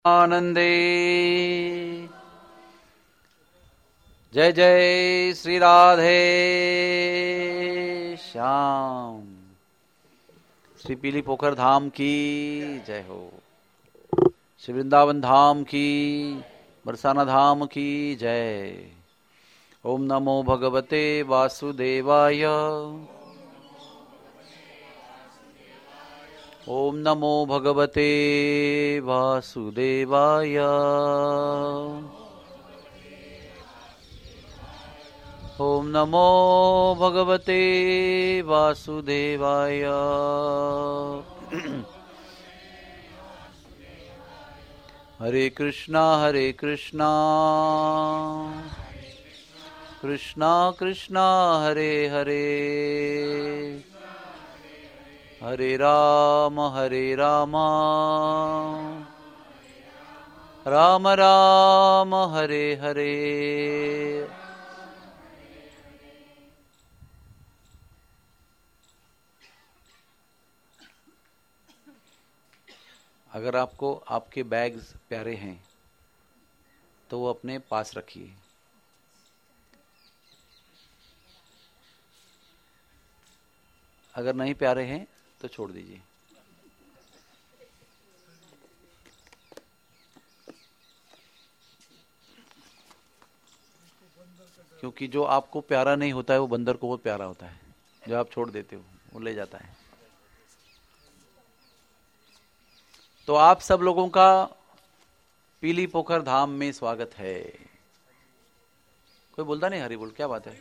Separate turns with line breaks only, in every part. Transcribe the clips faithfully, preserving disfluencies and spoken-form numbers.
आनंदे। जय जय श्री राधे श्याम। श्री पीली पोखर धाम की जय हो। श्री वृंदावन धाम की, बरसाना धाम की जय। ओम नमो भगवते वासुदेवाय। ओम नमो भगवते वासुदेवाय। ओम नमो भगवते वासुदेवाय। हरे कृष्णा हरे कृष्णा कृष्णा कृष्णा हरे हरे, हरे राम हरे राम राम राम हरे हरे। अगर आपको आपके बैग्स प्यारे हैं तो वो अपने पास रखिए। अगर नहीं प्यारे हैं तो छोड़ दीजिए। क्योंकि जो आपको प्यारा नहीं होता है वो बंदर को बहुत प्यारा होता है। जो आप छोड़ देते हो वो ले जाता है। तो आप सब लोगों का पीली पोखर धाम में स्वागत है। कोई बोलता नहीं हरि बोल? क्या बात है,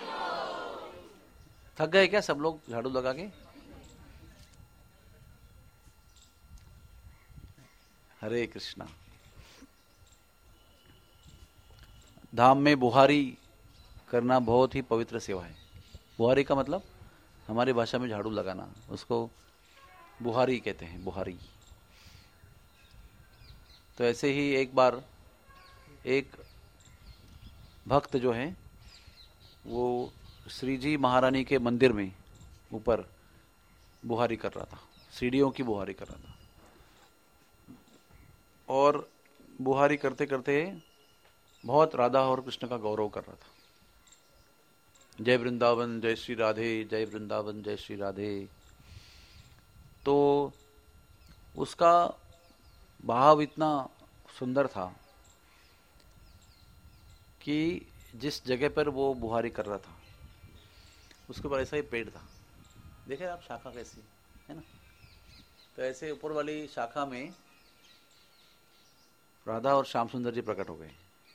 थक गए क्या सब लोग झाड़ू लगा के? हरे कृष्णा। धाम में बुहारी करना बहुत ही पवित्र सेवा है। बुहारी का मतलब हमारी भाषा में झाड़ू लगाना, उसको बुहारी कहते हैं, बुहारी। तो ऐसे ही एक बार एक भक्त जो है वो श्री जी महारानी के मंदिर में ऊपर बुहारी कर रहा था, सीढ़ियों की बुहारी कर रहा था। और बुहारी करते करते बहुत राधा और कृष्ण का गौरव कर रहा था। जय वृंदावन जय श्री राधे, जय वृंदावन जय श्री राधे। तो उसका भाव इतना सुंदर था कि जिस जगह पर वो बुहारी कर रहा था उसके ऊपर ऐसा ही पेड़ था। देखे आप शाखा कैसी है ना? तो ऐसे ऊपर वाली शाखा में राधा और श्याम सुंदर जी प्रकट हो गए।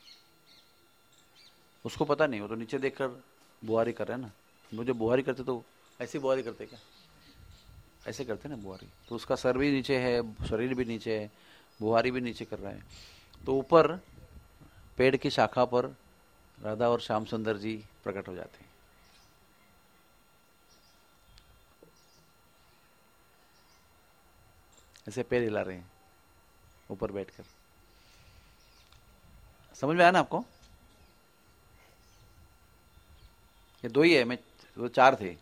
उसको पता नहीं, वो तो नीचे देखकर बुहारी कर रहे हैं ना। मुझे बुहारी करते तो ऐसी बुहारी करते क्या? ऐसे करते ना बुहारी। तो उसका सर भी नीचे है, शरीर भी नीचे है, बुहारी भी नीचे कर रहा है। तो ऊपर पेड़ की शाखा पर राधा और श्याम सुंदर जी प्रकट हो जाते हैं। ऐसे पैर हिला रहे हैं ऊपर बैठकर। समझ में आया ना आपको? ये दो ही है, मैं वो चार थे।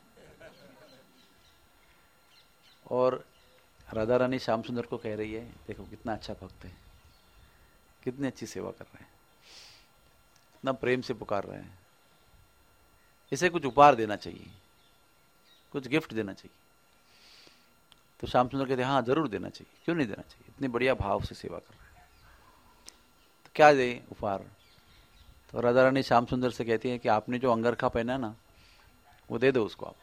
और राधा रानी श्याम सुंदर को कह रही है, देखो कितना अच्छा भक्त है, कितनी अच्छी सेवा कर रहे हैं, इतना प्रेम से पुकार रहे हैं, इसे कुछ उपहार देना चाहिए, कुछ गिफ्ट देना चाहिए। तो श्याम सुंदर कहते हैं हाँ जरूर देना चाहिए, क्यों नहीं देना चाहिए, इतनी बढ़िया भाव से सेवा कर रहे हैं, तो क्या दे उपहार? तो राधा रानी श्याम सुंदर से कहती है कि आपने जो अंगरखा पहना है ना वो दे दो उसको आप।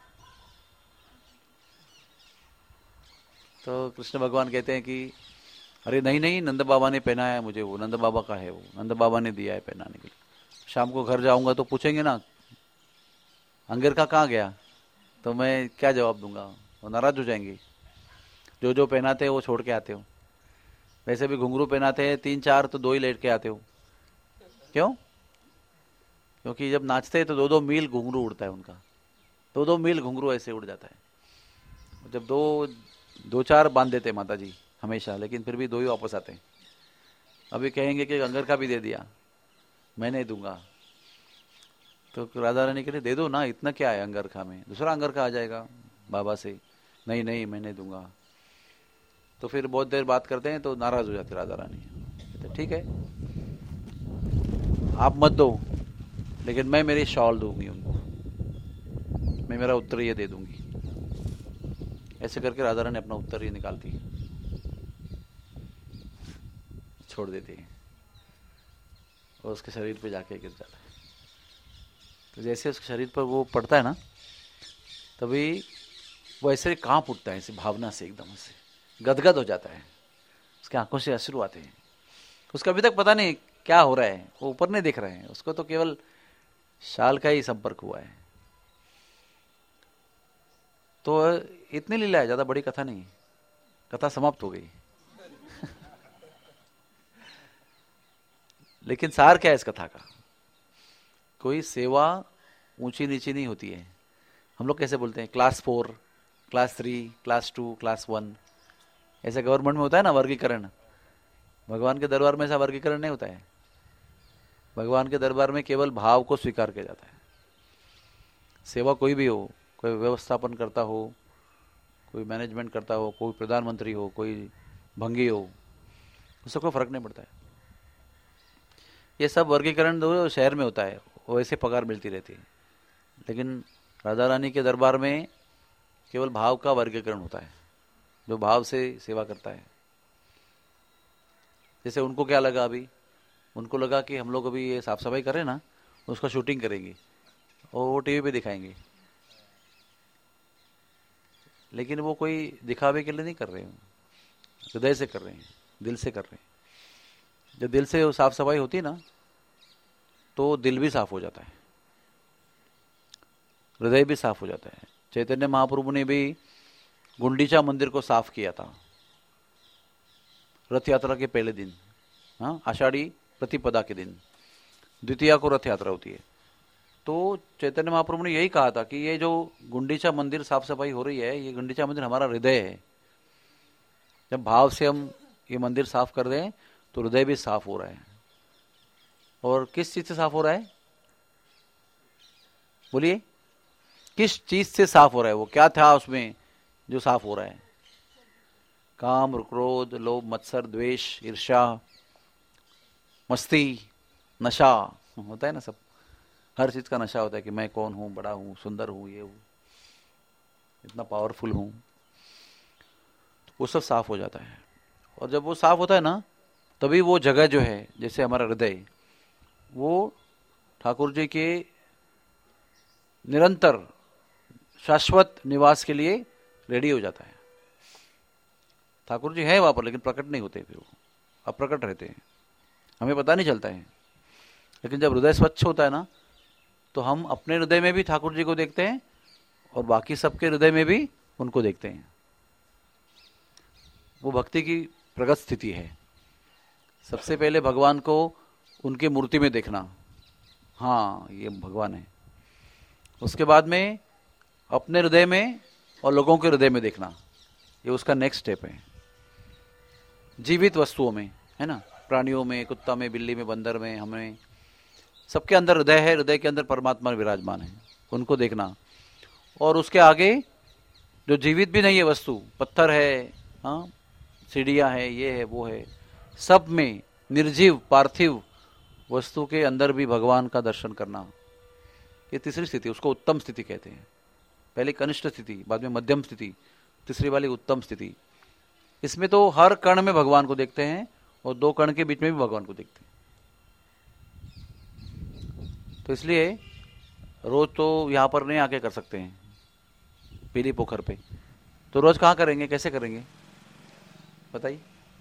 तो कृष्ण भगवान कहते हैं कि अरे नहीं नहीं, नंद बाबा ने पहना है मुझे, वो नंद बाबा का है, वो नंद बाबा ने दिया है पहनाने के लिए। शाम को घर जाऊंगा तो पूछेंगे ना अंगरखा कहाँ गया, तो मैं क्या जवाब दूंगा? वो नाराज हो जाएंगे। जो जो पहनाते हैं वो छोड़ के आते हो। वैसे भी घुंघरू पहनाते हैं तीन चार तो दो ही लेट के आते हो। क्यों? क्योंकि जब नाचते हैं तो दो दो मील घुंघरू उड़ता है उनका, दो दो मील घुंघरू ऐसे उड़ जाता है। जब दो दो चार बांध देते माता जी हमेशा, लेकिन फिर भी दो ही वापस आते हैं। अभी कहेंगे कि अंगरखा भी दे दिया, मैं नहीं दूंगा। तो राधा रानी कहते दे दो ना, इतना क्या है अंगरखा में, दूसरा अंगरखा आ जाएगा बाबा से। नहीं नहीं मैं नहीं दूंगा। तो फिर बहुत देर बात करते हैं तो नाराज हो जाती राधा रानी। तो ठीक है, आप मत दो, लेकिन मैं मेरी शॉल दूंगी उनको, मैं मेरा उत्तर ये दे दूंगी। ऐसे करके राधा रानी अपना उत्तर ये निकालती है, छोड़ देती है और उसके शरीर पे जाके गिर जाता है। तो जैसे उसके शरीर पर वो पड़ता है ना, तभी वो ऐसे कांप उठता है, ऐसे भावना से एकदम से गदगद हो जाता है, उसकी आंखों से अश्रु आते हैं। उसको अभी तक पता नहीं क्या हो रहा है, वो ऊपर नहीं दिख रहे हैं, उसको तो केवल शाल का ही संपर्क हुआ है। तो इतनी लीला है, ज्यादा बड़ी कथा नहीं, कथा समाप्त हो गई। लेकिन सार क्या है इस कथा का? कोई सेवा ऊंची नीची नहीं होती है। हम लोग कैसे बोलते हैं, class four, class three, class two, class one, ऐसे गवर्नमेंट में होता है ना वर्गीकरण। भगवान के दरबार में ऐसा वर्गीकरण नहीं होता है। भगवान के दरबार में केवल भाव को स्वीकार किया जाता है। सेवा कोई भी हो, कोई व्यवस्थापन करता हो, कोई मैनेजमेंट करता हो, कोई प्रधानमंत्री हो, कोई भंगी हो, उससे कोई फर्क नहीं पड़ता है। ये सब वर्गीकरण दो शहर में होता है, वैसे पगार मिलती रहती है। लेकिन राधा रानी के दरबार में केवल भाव का वर्गीकरण होता है, जो भाव से सेवा करता है। जैसे उनको क्या लगा, अभी उनको लगा कि हम लोग अभी ये साफ सफाई करें ना, उसका शूटिंग करेंगे और वो टीवी पे दिखाएंगे। लेकिन वो कोई दिखावे के लिए नहीं कर रहे हैं, हृदय से कर रहे हैं, दिल से कर रहे हैं। जब दिल से वो साफ सफाई होती है ना, तो दिल भी साफ हो जाता है, हृदय भी साफ हो जाता है। चैतन्य महाप्रभु ने भी गुंडीचा मंदिर को साफ किया था रथ यात्रा के पहले दिन, हाँ, आषाढ़ी प्रतिपदा के दिन, द्वितीया को रथ यात्रा होती है। तो चैतन्य महाप्रभु ने यही कहा था कि ये जो गुंडीचा मंदिर साफ सफाई हो रही है, ये गुंडीचा मंदिर हमारा हृदय है। जब भाव से हम ये मंदिर साफ कर दें तो हृदय भी साफ हो रहा है। और किस चीज से साफ हो रहा है, बोलिए, किस चीज से साफ हो रहा है? वो क्या था उसमें जो साफ हो रहा है? काम, क्रोध, लोभ, मत्सर, द्वेष, ईर्ष्या, मस्ती, नशा होता है ना, सब हर चीज का नशा होता है कि मैं कौन हूं, बड़ा हूं, सुंदर हूं, ये हूं, इतना पावरफुल हूं। तो वो सब साफ हो जाता है। और जब वो साफ होता है ना, तभी वो जगह जो है, जैसे हमारा हृदय, वो ठाकुर जी के निरंतर शाश्वत निवास के लिए रेडी हो जाता है। ठाकुर जी है वहां पर, लेकिन प्रकट नहीं होते, फिर वो अप्रकट रहते हैं, हमें पता नहीं चलता है। लेकिन जब हृदय स्वच्छ होता है ना, तो हम अपने हृदय में भी ठाकुर जी को देखते हैं और बाकी सबके हृदय में भी उनको देखते हैं। वो भक्ति की प्रगत स्थिति है। सबसे पहले भगवान को उनकी मूर्ति में देखना, हाँ ये भगवान है। उसके बाद में अपने हृदय में और लोगों के हृदय में देखना, ये उसका नेक्स्ट स्टेप है। जीवित वस्तुओं में, है ना, प्राणियों में, कुत्ता में, बिल्ली में, बंदर में, हमें सबके अंदर हृदय है, हृदय के अंदर परमात्मा विराजमान है, उनको देखना। और उसके आगे जो जीवित भी नहीं है वस्तु, पत्थर है, हाँ, सीढ़ियाँ है, ये है, वो है, सब में निर्जीव पार्थिव वस्तु के अंदर भी भगवान का दर्शन करना, ये तीसरी स्थिति, उसको उत्तम स्थिति कहते हैं। पहले कनिष्ठ स्थिति, बाद में मध्यम स्थिति, तीसरी वाली उत्तम स्थिति। इसमें तो हर कण में भगवान को देखते हैं और दो कण के बीच में भी भगवान को देखते हैं। तो इसलिए रोज तो यहाँ पर नहीं आके कर सकते हैं पीली पोखर पे, तो रोज कहाँ करेंगे, कैसे करेंगे बताइए?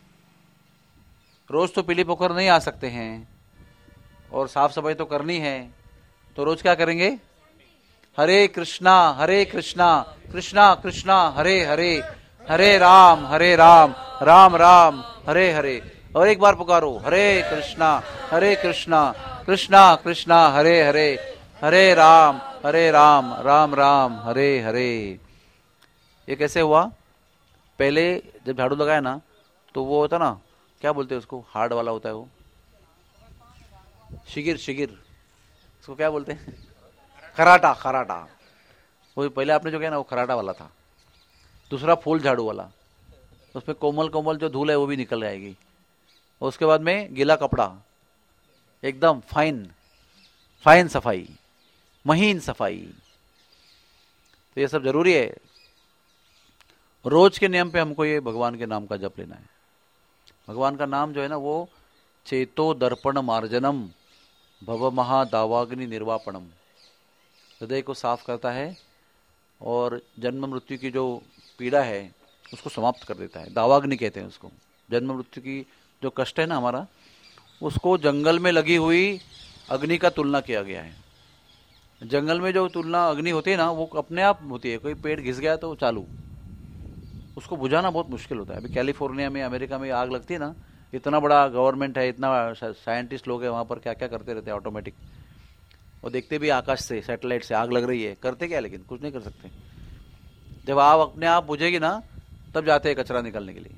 रोज तो पीली पोखर नहीं आ सकते हैं और साफ सफाई तो करनी है, तो रोज क्या करेंगे? हरे कृष्णा हरे कृष्णा कृष्णा कृष्णा हरे हरे, हरे राम हरे राम राम राम हरे हरे। और एक बार पुकारो, हरे कृष्णा हरे कृष्णा कृष्णा कृष्णा हरे हरे, हरे राम हरे राम राम राम हरे हरे। ये कैसे हुआ? पहले जब झाड़ू लगाया ना, तो वो होता ना, क्या बोलते हैं उसको, हार्ड वाला होता है वो, शिगिर, शिगिर उसको क्या बोलते हैं, खराटा, खराटा। वो पहले आपने जो किया ना, वो खराटा वाला था। दूसरा फूल झाड़ू वाला, उसमें कोमल कोमल जो धूल है वो भी निकल जाएगी। उसके बाद में गीला कपड़ा, एकदम फाइन फाइन सफाई, महीन सफाई। तो ये सब जरूरी है। रोज के नियम पे हमको ये भगवान के नाम का जप लेना है। भगवान का नाम जो है ना वो चेतो दर्पण मार्जनम भव महा दावाग्नि निर्वापणम, हृदय को साफ करता है और जन्म मृत्यु की जो पीड़ा है उसको समाप्त कर देता है। दावाग्नि कहते हैं उसको। जन्म मृत्यु की जो कष्ट है ना हमारा, उसको जंगल में लगी हुई अग्नि का तुलना किया गया है। जंगल में जो तुलना अग्नि होती है ना वो अपने आप होती है। कोई पेड़ घिस गया तो चालू, उसको बुझाना बहुत मुश्किल होता है। अभी कैलिफोर्निया में, अमेरिका में आग लगती है ना, इतना बड़ा गवर्नमेंट है, इतना साइंटिस्ट लोग हैं वहाँ पर, क्या क्या करते रहते हैं ऑटोमेटिक। वो देखते भी आकाश से, सैटेलाइट से आग लग रही है, करते क्या, लेकिन कुछ नहीं कर सकते। जब आग अपने आप बुझेगी ना तब जाते हैं कचरा निकालने के लिए।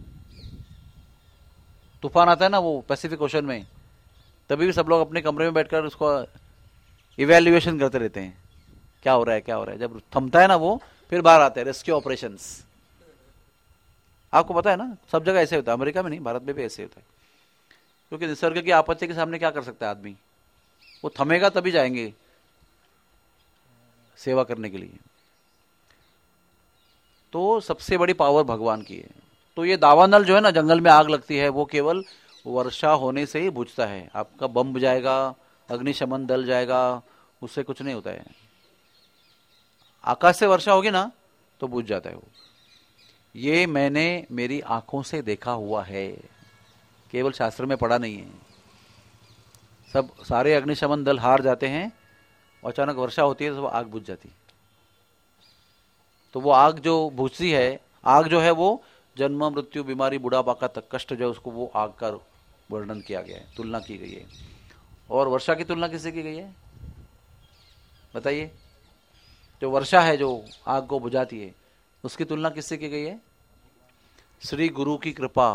तूफान आता है ना वो पैसिफिक ओशन में, तभी भी सब लोग अपने कमरे में बैठकर उसको इवैल्यूएशन करते रहते हैं, क्या हो रहा है क्या हो रहा है। जब थमता है ना वो, फिर बाहर आते हैं रेस्क्यू ऑपरेशंस। आपको पता है ना, सब जगह ऐसे होता है, अमेरिका में नहीं, भारत में भी ऐसे होता है। क्योंकि निसर्ग की आपत्ति के सामने क्या कर सकता है आदमी, वो थमेगा तभी जाएंगे सेवा करने के लिए। तो सबसे बड़ी पावर भगवान की है। तो ये दावानल जो है ना, जंगल में आग लगती है, वो केवल वर्षा होने से ही बुझता है। आपका बम बुझ जाएगा, अग्निशमन दल जाएगा, उससे कुछ नहीं होता है। आकाश से वर्षा होगी ना तो बुझ जाता है वो। ये मैंने मेरी आंखों से देखा हुआ है, केवल शास्त्र में पढ़ा नहीं है। सब सारे अग्निशमन दल हार जाते हैं, अचानक वर्षा होती है तो वो आग बुझ जाती है। तो वो आग जो बुझती है, आग जो है वो जन्म मृत्यु बीमारी बुढ़ापा का तक कष्ट जो उसको, वो आग का वर्णन किया गया है, तुलना की गई है। और वर्षा की तुलना किससे की गई है बताइए? जो वर्षा है जो आग को बुझाती है, उसकी तुलना किससे की गई है? श्री गुरु की कृपा।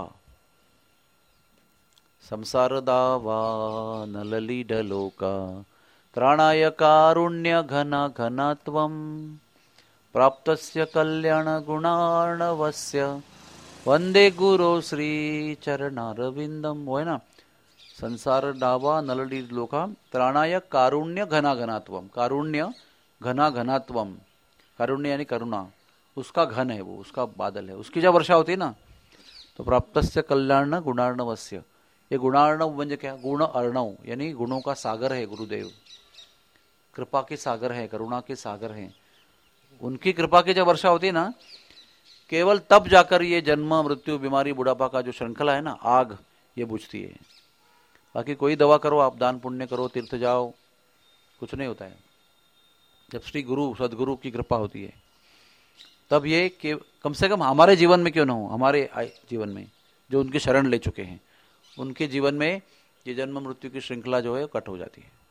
संसार दावा नलली डलोका त्राणाय कारुण्य घना घनत्वम प्राप्तस्य कल्याण गुणार्णवस्य वंदे गुरु श्री चरणारविंदम। वो है ना, संसार डावा नलली लोका त्राणाय कारुण्य घना घनात्वम। कारुण्य घना घनात्वम, कारुण्य यानी करुणा, उसका घन है वो, उसका बादल है, उसकी जब वर्षा होती है ना तो प्राप्तस्य कल्याण गुणार्णवस्य। ये गुणार्णव म्हणजे क्या? गुण अर्णव यानी गुणों का सागर है गुरुदेव, कृपा के सागर है, करुणा के सागर हैं। उनकी कृपा की जब वर्षा होती है ना, केवल तब जाकर ये जन्म मृत्यु बीमारी बुढ़ापा का जो श्रृंखला है ना, आग, ये बुझती है। बाकी कोई दवा करो आप, दान पुण्य करो, तीर्थ जाओ, कुछ नहीं होता है। जब श्री गुरु सदगुरु की कृपा होती है तब ये कि कम से कम हमारे जीवन में क्यों ना हो, हमारे जीवन में जो उनकी शरण ले चुके हैं, उनके जीवन में ये जन्म मृत्यु की श्रृंखला जो है कट हो जाती है।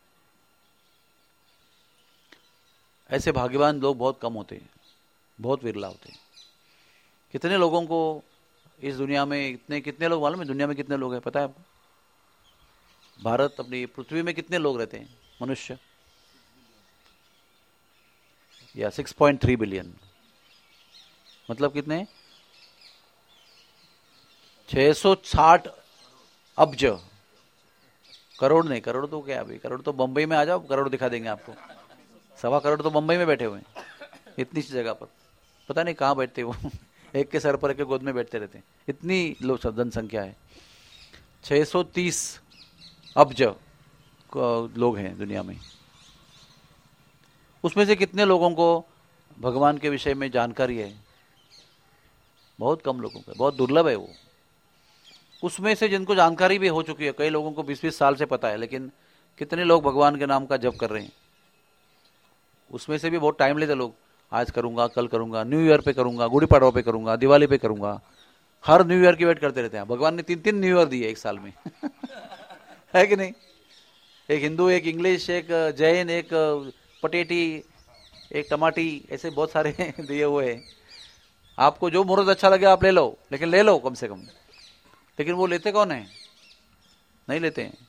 ऐसे भाग्यवान लोग बहुत कम होते हैं, बहुत विरला होते हैं। कितने लोगों को इस दुनिया में, इतने कितने लोग मालूम है दुनिया में कितने लोग हैं पता है आपको? भारत, अपनी पृथ्वी में कितने लोग रहते हैं मनुष्य? या सिक्स पॉइंट थ्री बिलियन, मतलब कितने? छह सौ साठ अब्ज, करोड़ नहीं, करोड़ तो क्या अभी, करोड़ तो बंबई में आ जाओ, करोड़ दिखा देंगे आपको। सवा करोड़ तो बंबई में बैठे हुए हैं, इतनी सी जगह पर, पता नहीं कहाँ बैठते वो एक के सर पर एक के गोद में बैठते रहते हैं, इतनी लोग जनसंख्या है। छह सौ तीस अब्ज लोग हैं दुनिया में। उसमें से कितने लोगों को भगवान के विषय में जानकारी है? बहुत कम लोगों को, बहुत दुर्लभ है वो। उसमें से जिनको जानकारी भी हो चुकी है, कई लोगों को बीस बीस साल से पता है, लेकिन कितने लोग भगवान के नाम का जप कर रहे हैं? उसमें से भी बहुत टाइम लेते लोग, आज करूंगा, कल करूंगा, न्यू ईयर पे करूंगा, गुड़ी पड़वा पे करूंगा, दिवाली पे करूंगा, हर न्यू ईयर की वेट करते रहते हैं। भगवान ने तीन तीन न्यू ईयर दिए एक साल में है कि नहीं? एक हिंदू, एक इंग्लिश, एक जैन, एक पटेटी, एक टमाटी, ऐसे बहुत सारे दिए हुए हैं। आपको जो मुहूर्त अच्छा लगे आप ले लो, लेकिन ले लो कम से कम। लेकिन वो लेते कौन है? नहीं लेते हैं।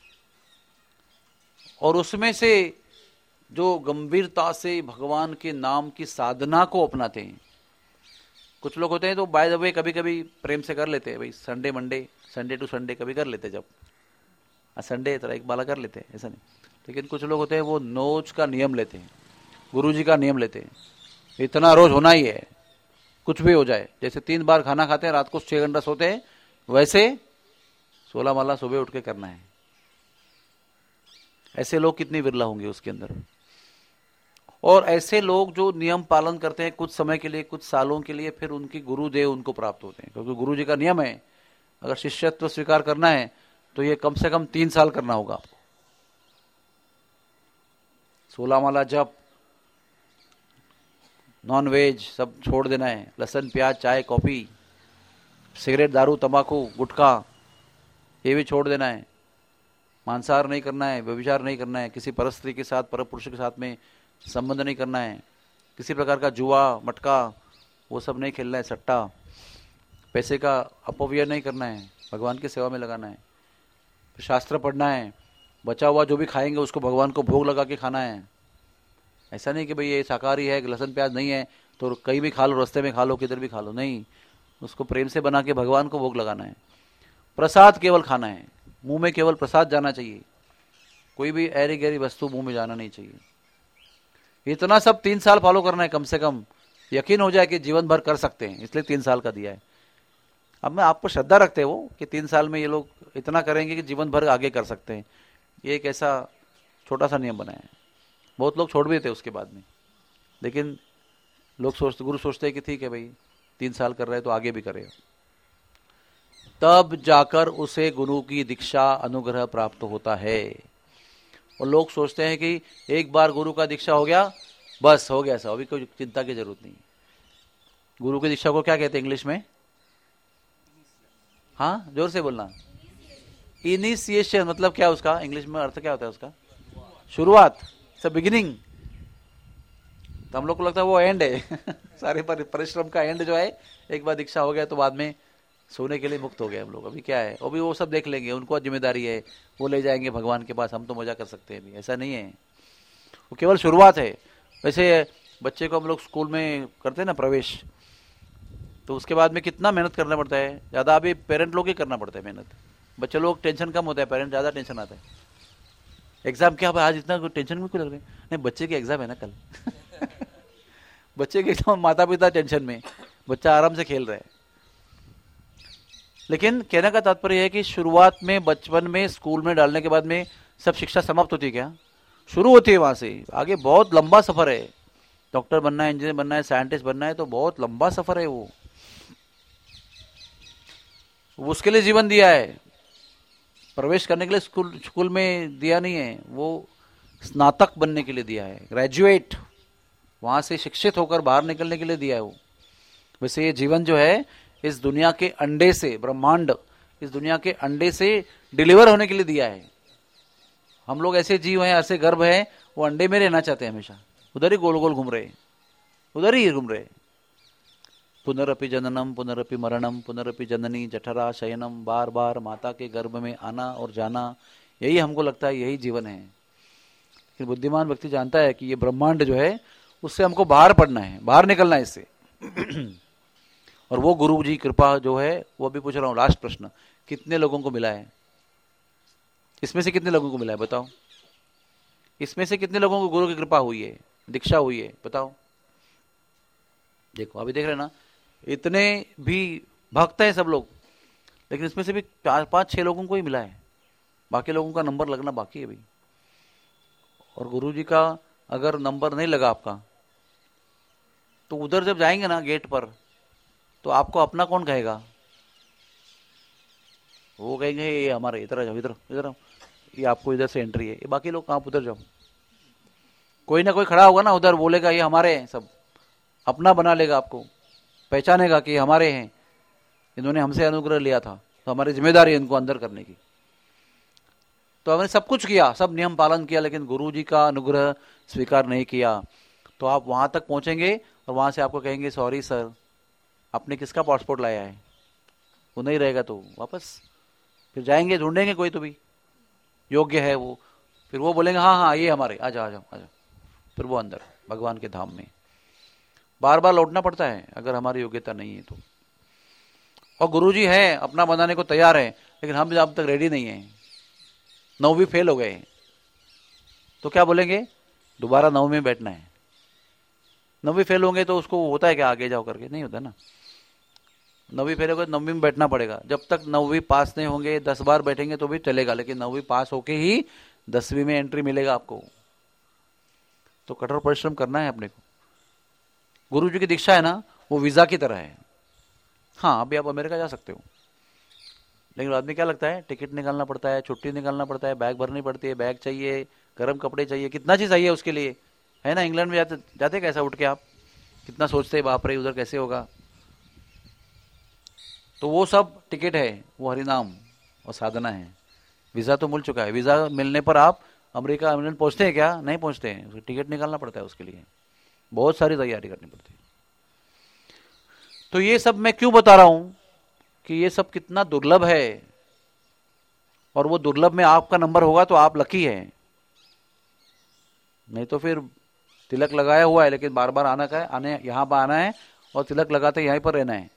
और उसमें से जो गंभीरता से भगवान के नाम की साधना को अपनाते हैं, कुछ लोग होते हैं तो बाय द वे कभी कभी प्रेम से कर लेते हैं, भाई Sunday Monday Sunday to Sunday कभी कर लेते हैं, जब संडे तरह एक बाला कर लेते हैं, ऐसा नहीं। लेकिन कुछ लोग होते हैं वो नोच का नियम लेते हैं, गुरुजी का नियम लेते हैं, इतना रोज होना ही है, कुछ भी हो जाए। जैसे तीन बार खाना खाते हैं, रात को छह घंटा सोते हैं, वैसे सोलह माला सुबह उठ के करना है। ऐसे लोग कितनी विरला होंगे उसके अंदर। और ऐसे लोग जो नियम पालन करते हैं कुछ समय के लिए, कुछ सालों के लिए, फिर उनकी गुरुदेव उनको प्राप्त होते हैं, क्योंकि गुरु जी का नियम है अगर शिष्यत्व स्वीकार करना है तो ये कम से कम तीन साल करना होगा आपको। सोलह माला जप, नॉन वेज सब छोड़ देना है, लहसुन प्याज चाय कॉफी, सिगरेट दारू तंबाकू गुटखा ये भी छोड़ देना है, मांसाहार नहीं करना है, व्यभिचार नहीं करना है, किसी परस्त्री के साथ पर पुरुष के साथ में संबंध नहीं करना है, किसी प्रकार का जुआ मटका वो सब नहीं खेलना है, सट्टा, पैसे का अपव्यय नहीं करना है, भगवान की सेवा में लगाना है, शास्त्र पढ़ना है, बचा हुआ जो भी खाएंगे उसको भगवान को भोग लगा के खाना है। ऐसा नहीं कि भाई ये शाकाहारी है, लहसुन प्याज नहीं है तो कहीं भी खा लो, रास्ते में खा लो, किधर भी खा लो, नहीं, उसको प्रेम से बना के भगवान को भोग लगाना है। प्रसाद केवल खाना है, मुंह में केवल प्रसाद जाना चाहिए, कोई भी ऐरी गहरी वस्तु मुंह में जाना नहीं चाहिए। इतना सब तीन साल फॉलो करना है कम से कम, यकीन हो जाए कि जीवन भर कर सकते हैं, इसलिए तीन साल का दिया है। अब मैं आपको श्रद्धा रखते हो कि तीन साल में ये लोग इतना करेंगे कि जीवन भर आगे कर सकते हैं, ये एक ऐसा छोटा सा नियम बनाया है। बहुत लोग छोड़ भी देते उसके बाद में, लेकिन लोग सोचते, गुरु सोचते हैं कि ठीक है भाई तीन साल कर रहे हैं तो आगे भी करेगा, तब जाकर उसे गुरु की दीक्षा अनुग्रह प्राप्त होता है। और लोग सोचते हैं कि एक बार गुरु का दीक्षा हो गया बस हो गया, सब अभी कोई चिंता की जरूरत नहीं। गुरु की दीक्षा को क्या कहते हैं इंग्लिश में? हाँ जोर से बोलना। इनिशिएशन मतलब क्या, उसका इंग्लिश में अर्थ क्या होता है उसका? शुरुआत, बिगिनिंग। तो हम लोग को लगता है वो एंड है सारे परिश्रम का एंड जो है, एक बार दीक्षा हो गया तो बाद में सोने के लिए मुक्त हो गए हम लोग। अभी क्या है, अभी वो सब देख लेंगे, उनको जिम्मेदारी है, वो ले जाएंगे भगवान के पास, हम तो मजा कर सकते हैं अभी, ऐसा नहीं है, वो केवल शुरुआत है। वैसे बच्चे को हम लोग स्कूल में करते हैं ना प्रवेश, तो उसके बाद में कितना मेहनत करना पड़ता है, ज़्यादा अभी पेरेंट लोग ही करना पड़ता है मेहनत, बच्चे लोग टेंशन कम होता है, पेरेंट ज़्यादा टेंशन आता है। एग्जाम क्या भाई आज इतना टेंशन में क्यों लग रहे हैं? नहीं, बच्चे की एग्जाम है ना कल बच्चे के एग्जाम, माता पिता टेंशन में, बच्चा आराम से खेल रहा है। लेकिन कहने का तात्पर्य है कि शुरुआत में बचपन में स्कूल में डालने के बाद में सब शिक्षा समाप्त होती है क्या? शुरू होती है वहां से, आगे बहुत लंबा सफर है। डॉक्टर बनना है, इंजीनियर बनना है, साइंटिस्ट बनना है, तो बहुत लंबा सफर है वो, उसके लिए जीवन दिया है। प्रवेश करने के लिए स्कूल स्कूल में दिया नहीं है, वो स्नातक बनने के लिए दिया है, ग्रेजुएट, वहां से शिक्षित होकर बाहर निकलने के लिए दिया है वो। वैसे ये जीवन जो है इस दुनिया के अंडे से, ब्रह्मांड इस दुनिया के अंडे से डिलीवर होने के लिए दिया है। हम लोग ऐसे जीव हैं, ऐसे गर्भ हैं, वो अंडे में रहना चाहते हैं हमेशा, उधर ही गोल गोल घूम रहे, उधर ही घूम रहे। पुनरपि जननम पुनरपि मरणम पुनरपि जननी जठरा शयनम, बार बार माता के गर्भ में आना और जाना, यही हमको लगता है यही जीवन है। लेकिन बुद्धिमान व्यक्ति जानता है कि ये ब्रह्मांड जो है उससे हमको बाहर पड़ना है, बाहर निकलना है इससे और वो गुरु जी कृपा जो है, वो भी पूछ रहा हूँ लास्ट प्रश्न, कितने लोगों को मिला है? इसमें से कितने लोगों को मिला है बताओ? इसमें से कितने लोगों को गुरु की कृपा हुई है, दीक्षा हुई है, बताओ? देखो अभी देख रहे ना, इतने भी भक्त हैं सब लोग, लेकिन इसमें से भी चार पांच छह लोगों को ही मिला है, बाकी लोगों का नंबर लगना बाकी है अभी। और गुरु जी का अगर नंबर नहीं लगा आपका, तो उधर जब जाएंगे ना गेट पर, तो आपको अपना कौन कहेगा? वो कहेंगे ये हमारे, इधर जाओ, इधर इधर आओ, ये आपको इधर से एंट्री है, ये बाकी लोग कहाँ, उधर जाओ। कोई ना कोई खड़ा होगा ना उधर, बोलेगा ये हमारे हैं, सब अपना बना लेगा, आपको पहचानेगा कि हमारे हैं, इन्होंने हमसे अनुग्रह लिया था, तो हमारी जिम्मेदारी है इनको अंदर करने की। तो हमने सब कुछ किया, सब नियम पालन किया, लेकिन गुरु जी का अनुग्रह स्वीकार नहीं किया, तो आप वहां तक पहुंचेंगे और वहां से आपको कहेंगे सॉरी सर, आपने किसका पासपोर्ट लाया है? वो नहीं रहेगा तो वापस फिर जाएंगे, ढूंढेंगे कोई तो भी योग्य है वो, फिर वो बोलेंगे हाँ हाँ ये हमारे, आ जाओ आ जाओ आ जाओ, फिर वो अंदर भगवान के धाम में। बार बार लौटना पड़ता है अगर हमारी योग्यता नहीं है तो। और गुरुजी है अपना बनाने को तैयार है, लेकिन हम अब तक रेडी नहीं है, नौवीं फेल हो गए, तो क्या बोलेंगे? दोबारा नौवीं में बैठना है। नौवीं फेल होंगे तो उसको होता है क्या आगे जाओ करके? नहीं होता ना। नौवीं फेल हो गए, नौवीं में बैठना पड़ेगा। जब तक नौवीं पास नहीं होंगे, दस बार बैठेंगे तो भी चलेगा, लेकिन नौवीं पास होके ही दसवीं में एंट्री मिलेगा आपको। तो कठोर परिश्रम करना है अपने को। गुरु जी की दीक्षा है ना, वो वीजा की तरह है। हाँ, अभी आप अमेरिका जा सकते हो, लेकिन आदमी क्या लगता है, टिकट निकालना पड़ता है, छुट्टी निकालना पड़ता है, बैग भरनी पड़ती है, बैग चाहिए, गर्म कपड़े चाहिए, कितना चीज चाहिए उसके लिए, है ना। इंग्लैंड में जाते जाते कैसा उठ के आप कितना सोचते हैं, बाप रे उधर कैसे होगा। तो वो सब टिकट है, वो हरिनाम और साधना है। वीजा तो मिल चुका है, वीजा मिलने पर आप अमेरिका इंग्लैंड पहुंचते हैं क्या? नहीं पहुंचते हैं, टिकट निकालना पड़ता है, उसके लिए बहुत सारी तैयारी करनी पड़ती है। तो ये सब मैं क्यों बता रहा हूं कि ये सब कितना दुर्लभ है, और वो दुर्लभ में आपका नंबर होगा तो आप लकी है, नहीं तो फिर तिलक लगाया हुआ है लेकिन बार बार आना का है, आने यहां पर आना है और तिलक लगाते यहीं पर रहना है,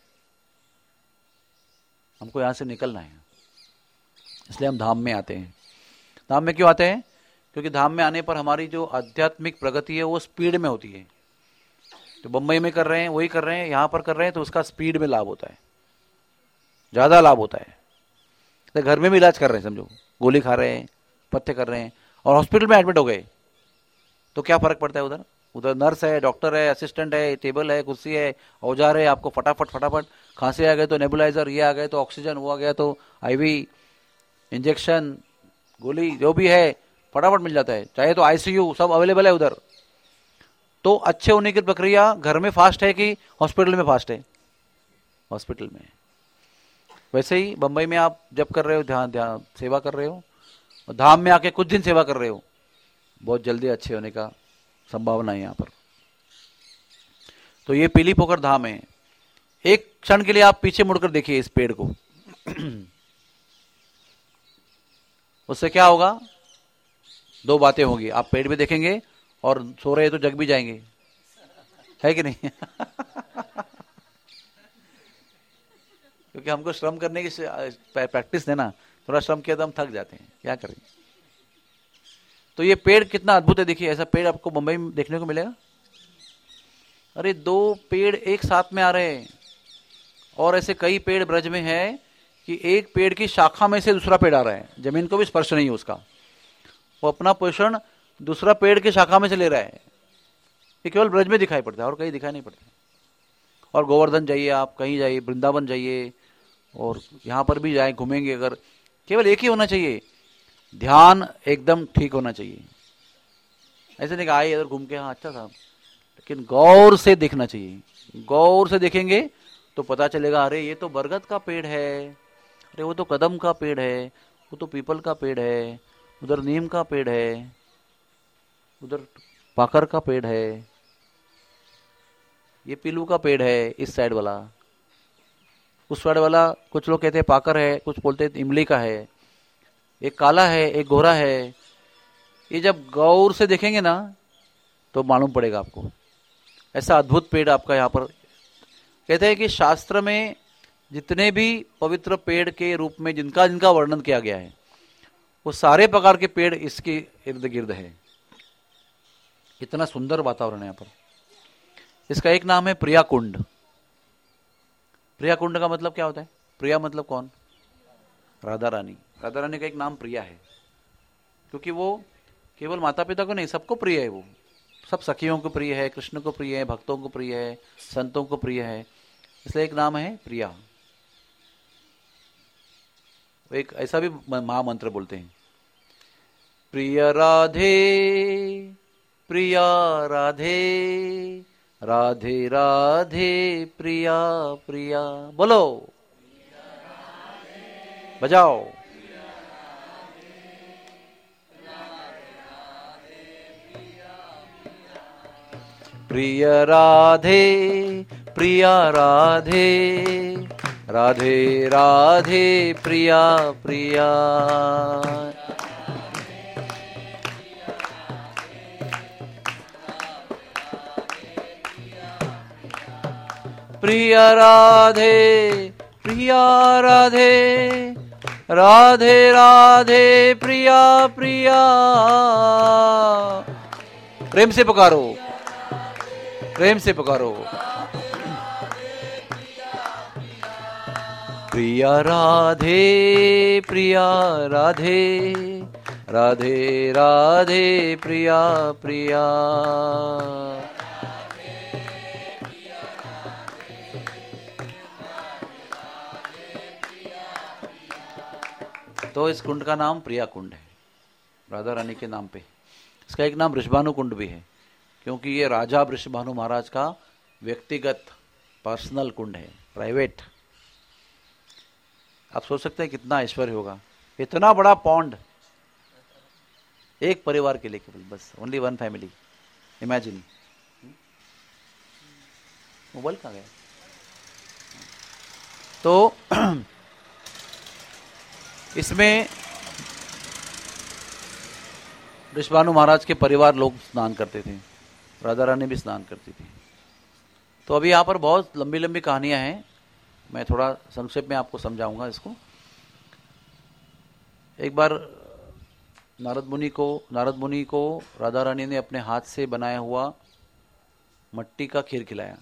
हमको यहां से निकलना है। इसलिए हम धाम में आते हैं। धाम में क्यों आते हैं? क्योंकि धाम में आने पर हमारी जो आध्यात्मिक प्रगति है वो स्पीड में होती है। तो बम्बई में कर रहे हैं वही कर रहे हैं, यहां पर कर रहे हैं तो उसका स्पीड में लाभ होता है, ज्यादा लाभ होता है। तो घर में भी इलाज कर रहे हैं, समझो गोली खा रहे हैं, पत्ते कर रहे हैं, और हॉस्पिटल में एडमिट हो गए तो क्या फर्क पड़ता है? उधर उधर नर्स है, डॉक्टर है, असिस्टेंट है, टेबल है, कुर्सी है, औजार है, आपको फटाफट फटाफट खांसी आ गए तो नेबुलाइजर, ये आ गए तो ऑक्सीजन, वो आ गया तो आईवी, इंजेक्शन, गोली, जो भी है फटाफट मिल जाता है। चाहे तो आईसीयू, सब अवेलेबल है उधर। तो अच्छे होने की प्रक्रिया घर में फास्ट है कि हॉस्पिटल में फास्ट है? हॉस्पिटल में। वैसे ही बंबई में आप जब कर रहे हो, ध्यान ध्यान सेवा कर रहे हो, और धाम में आके कुछ दिन सेवा कर रहे हो, बहुत जल्दी अच्छे होने का संभावना है यहाँ पर। तो ये पीली पोखर धाम है। एक क्षण के लिए आप पीछे मुड़कर देखिए इस पेड़ को उससे क्या होगा? दो बातें होगी, आप पेड़ भी देखेंगे और सो रहे तो जग भी जाएंगे, है कि नहीं? क्योंकि हमको श्रम करने की प्रैक्टिस है ना, थोड़ा श्रम किया तो हम थक जाते हैं, क्या करें। तो ये पेड़ कितना अद्भुत है, देखिए ऐसा पेड़ आपको मुंबई में देखने को मिलेगा? अरे दो पेड़ एक साथ में आ रहे हैं, और ऐसे कई पेड़ ब्रज में है कि एक पेड़ की शाखा में से दूसरा पेड़ आ रहा है, जमीन को भी स्पर्श नहीं है उसका, वो अपना पोषण दूसरा पेड़ की शाखा में से ले रहा है। ये केवल ब्रज में दिखाई पड़ता है और कहीं दिखाई नहीं पड़ता। और गोवर्धन जाइए, आप कहीं जाइए, वृंदावन जाइए, और यहाँ पर भी जाए घूमेंगे, अगर केवल एक ही होना चाहिए, ध्यान एकदम ठीक होना चाहिए। ऐसे नहीं कि आए इधर घूम के, हाँ अच्छा था, लेकिन गौर से देखना चाहिए। गौर से देखेंगे तो पता चलेगा, अरे ये तो बरगद का पेड़ है, अरे वो तो कदम का पेड़ है, वो तो पीपल का पेड़ है, उधर नीम का पेड़ है, उधर पाकर का पेड़ है, ये पीलू का पेड़ है इस साइड वाला, उस साइड वाला कुछ लोग कहते हैं पाकर है, कुछ बोलते हैं इमली का है, एक काला है, एक गोरा है। ये जब गौर से देखेंगे ना तो मालूम पड़ेगा आपको। ऐसा अद्भुत पेड़ आपका यहाँ पर। कहते हैं कि शास्त्र में जितने भी पवित्र पेड़ के रूप में जिनका जिनका वर्णन किया गया है, वो सारे प्रकार के पेड़ इसके इर्द गिर्द है। इतना सुंदर वातावरण है यहाँ पर। इसका एक नाम है प्रिया कुंड। प्रिया कुंड का मतलब क्या होता है? प्रिया मतलब कौन? राधा रानी। राधा रानी का एक नाम प्रिया है, क्योंकि वो केवल माता पिता को नहीं, सबको प्रिय है। वो सब सखियों को प्रिय है, कृष्ण को प्रिय है, भक्तों को प्रिय है, संतों को प्रिय है, इसलिए एक नाम है प्रिया। एक ऐसा भी महामंत्र बोलते हैं, प्रिय राधे प्रिया राधे, राधे राधे प्रिया प्रिया। बोलो, बजाओ। प्रिय राधे प्रिया राधे, राधे राधे प्रिया प्रिया। प्रिया राधे प्रिया राधे राधे राधे प्रिया प्रिया। प्रेम से पुकारो, प्रेम से पुकारो। प्रिया राधे प्रिया राधे राधे राधे प्रिया प्रिया। तो इस कुंड का नाम प्रिया कुंड है, राधा रानी के नाम पे। इसका एक नाम वृषभानु कुंड भी है, क्योंकि ये राजा वृषभानु महाराज का व्यक्तिगत पर्सनल कुंड है, प्राइवेट। आप सोच सकते हैं कितना ऐश्वर्य होगा, इतना बड़ा पॉन्ड एक परिवार के लिए केवल, बस only one family. Imagine. Mobile कहाँ गया? तो इसमें वृषभानु महाराज के परिवार लोग स्नान करते थे, राधा रानी भी स्नान करती थी। तो अभी यहाँ पर बहुत लंबी लंबी कहानियां हैं, मैं थोड़ा संक्षेप में आपको समझाऊंगा इसको। एक बार नारद मुनि को नारद मुनि को राधा रानी ने अपने हाथ से बनाया हुआ मट्टी का खीर खिलाया।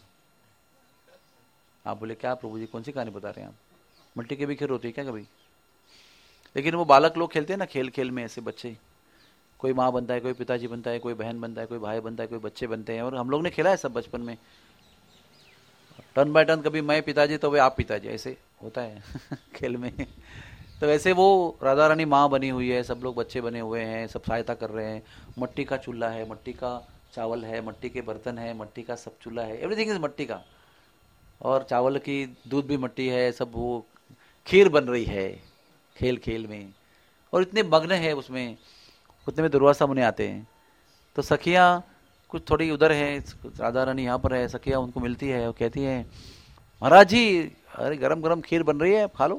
आप बोले क्या प्रभु जी, कौन सी कहानी बता रहे हैं आप? मट्टी की भी खीर होती है क्या कभी? लेकिन वो बालक लोग खेलते हैं ना, खेल खेल में ऐसे बच्चे, कोई माँ बनता है, कोई पिताजी बनता है, कोई बहन बनता है, कोई भाई बनता है, कोई बच्चे बनते हैं। और हम लोग ने खेला है सब बचपन में, टर्न बाय टर्न, कभी मैं पिताजी तो वे आप पिताजी, ऐसे होता है खेल में। तो वैसे वो राधा रानी माँ बनी हुई है, सब लोग बच्चे बने हुए हैं, सब सहायता कर रहे हैं। मट्टी का चूल्हा है, मट्टी का चावल है, मट्टी के बर्तन है, मट्टी का सब चूल्हा है, एवरीथिंग इज मट्टी का। और चावल की दूध भी मट्टी है, सब वो खीर बन रही है खेल खेल में। और इतने मग्न है उसमें, उतने में दुर्वासा मुनि आते हैं। तो सखियाँ कुछ थोड़ी उधर है, राधा रानी यहाँ पर है, सखियाँ उनको मिलती है और कहती है महाराज जी, अरे गरम गरम खीर बन रही है, खा लो।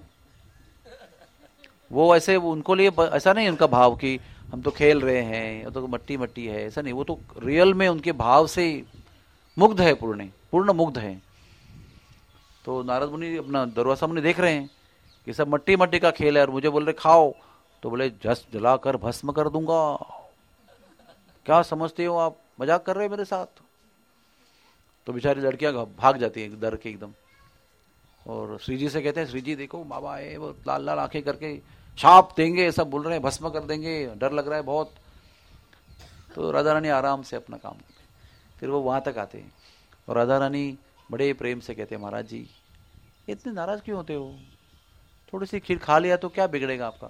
वो ऐसे वो उनको लिए ऐसा नहीं उनका भाव कि हम तो खेल रहे हैं, तो मट्टी मट्टी है, ऐसा नहीं। वो तो रियल में उनके भाव से मुग्ध है, पूर्ण पूर्ण मुग्ध है। तो नारद मुनि अपना दुर्वासा मुनि देख रहे हैं कि सब मट्टी मट्टी का खेल है, और मुझे बोल रहे खाओ। तो बोले जस जलाकर भस्म कर दूंगा, क्या समझते हो आप, मजाक कर रहे हैं मेरे साथ? तो बेचारी लड़कियां भाग जाती हैं डर के एकदम, और श्री जी से कहते हैं श्री जी देखो बाबा आए, वो लाल लाल आंखें करके छाप देंगे, सब बोल रहे हैं भस्म कर देंगे, डर लग रहा है बहुत। तो राधा रानी आराम से अपना काम करते, फिर वो वहां तक आते हैं और राधा रानी बड़े प्रेम से कहते हैं महाराज जी इतने नाराज क्यों होते हो, थोड़ी सी खीर खा लिया तो क्या बिगड़ेगा आपका।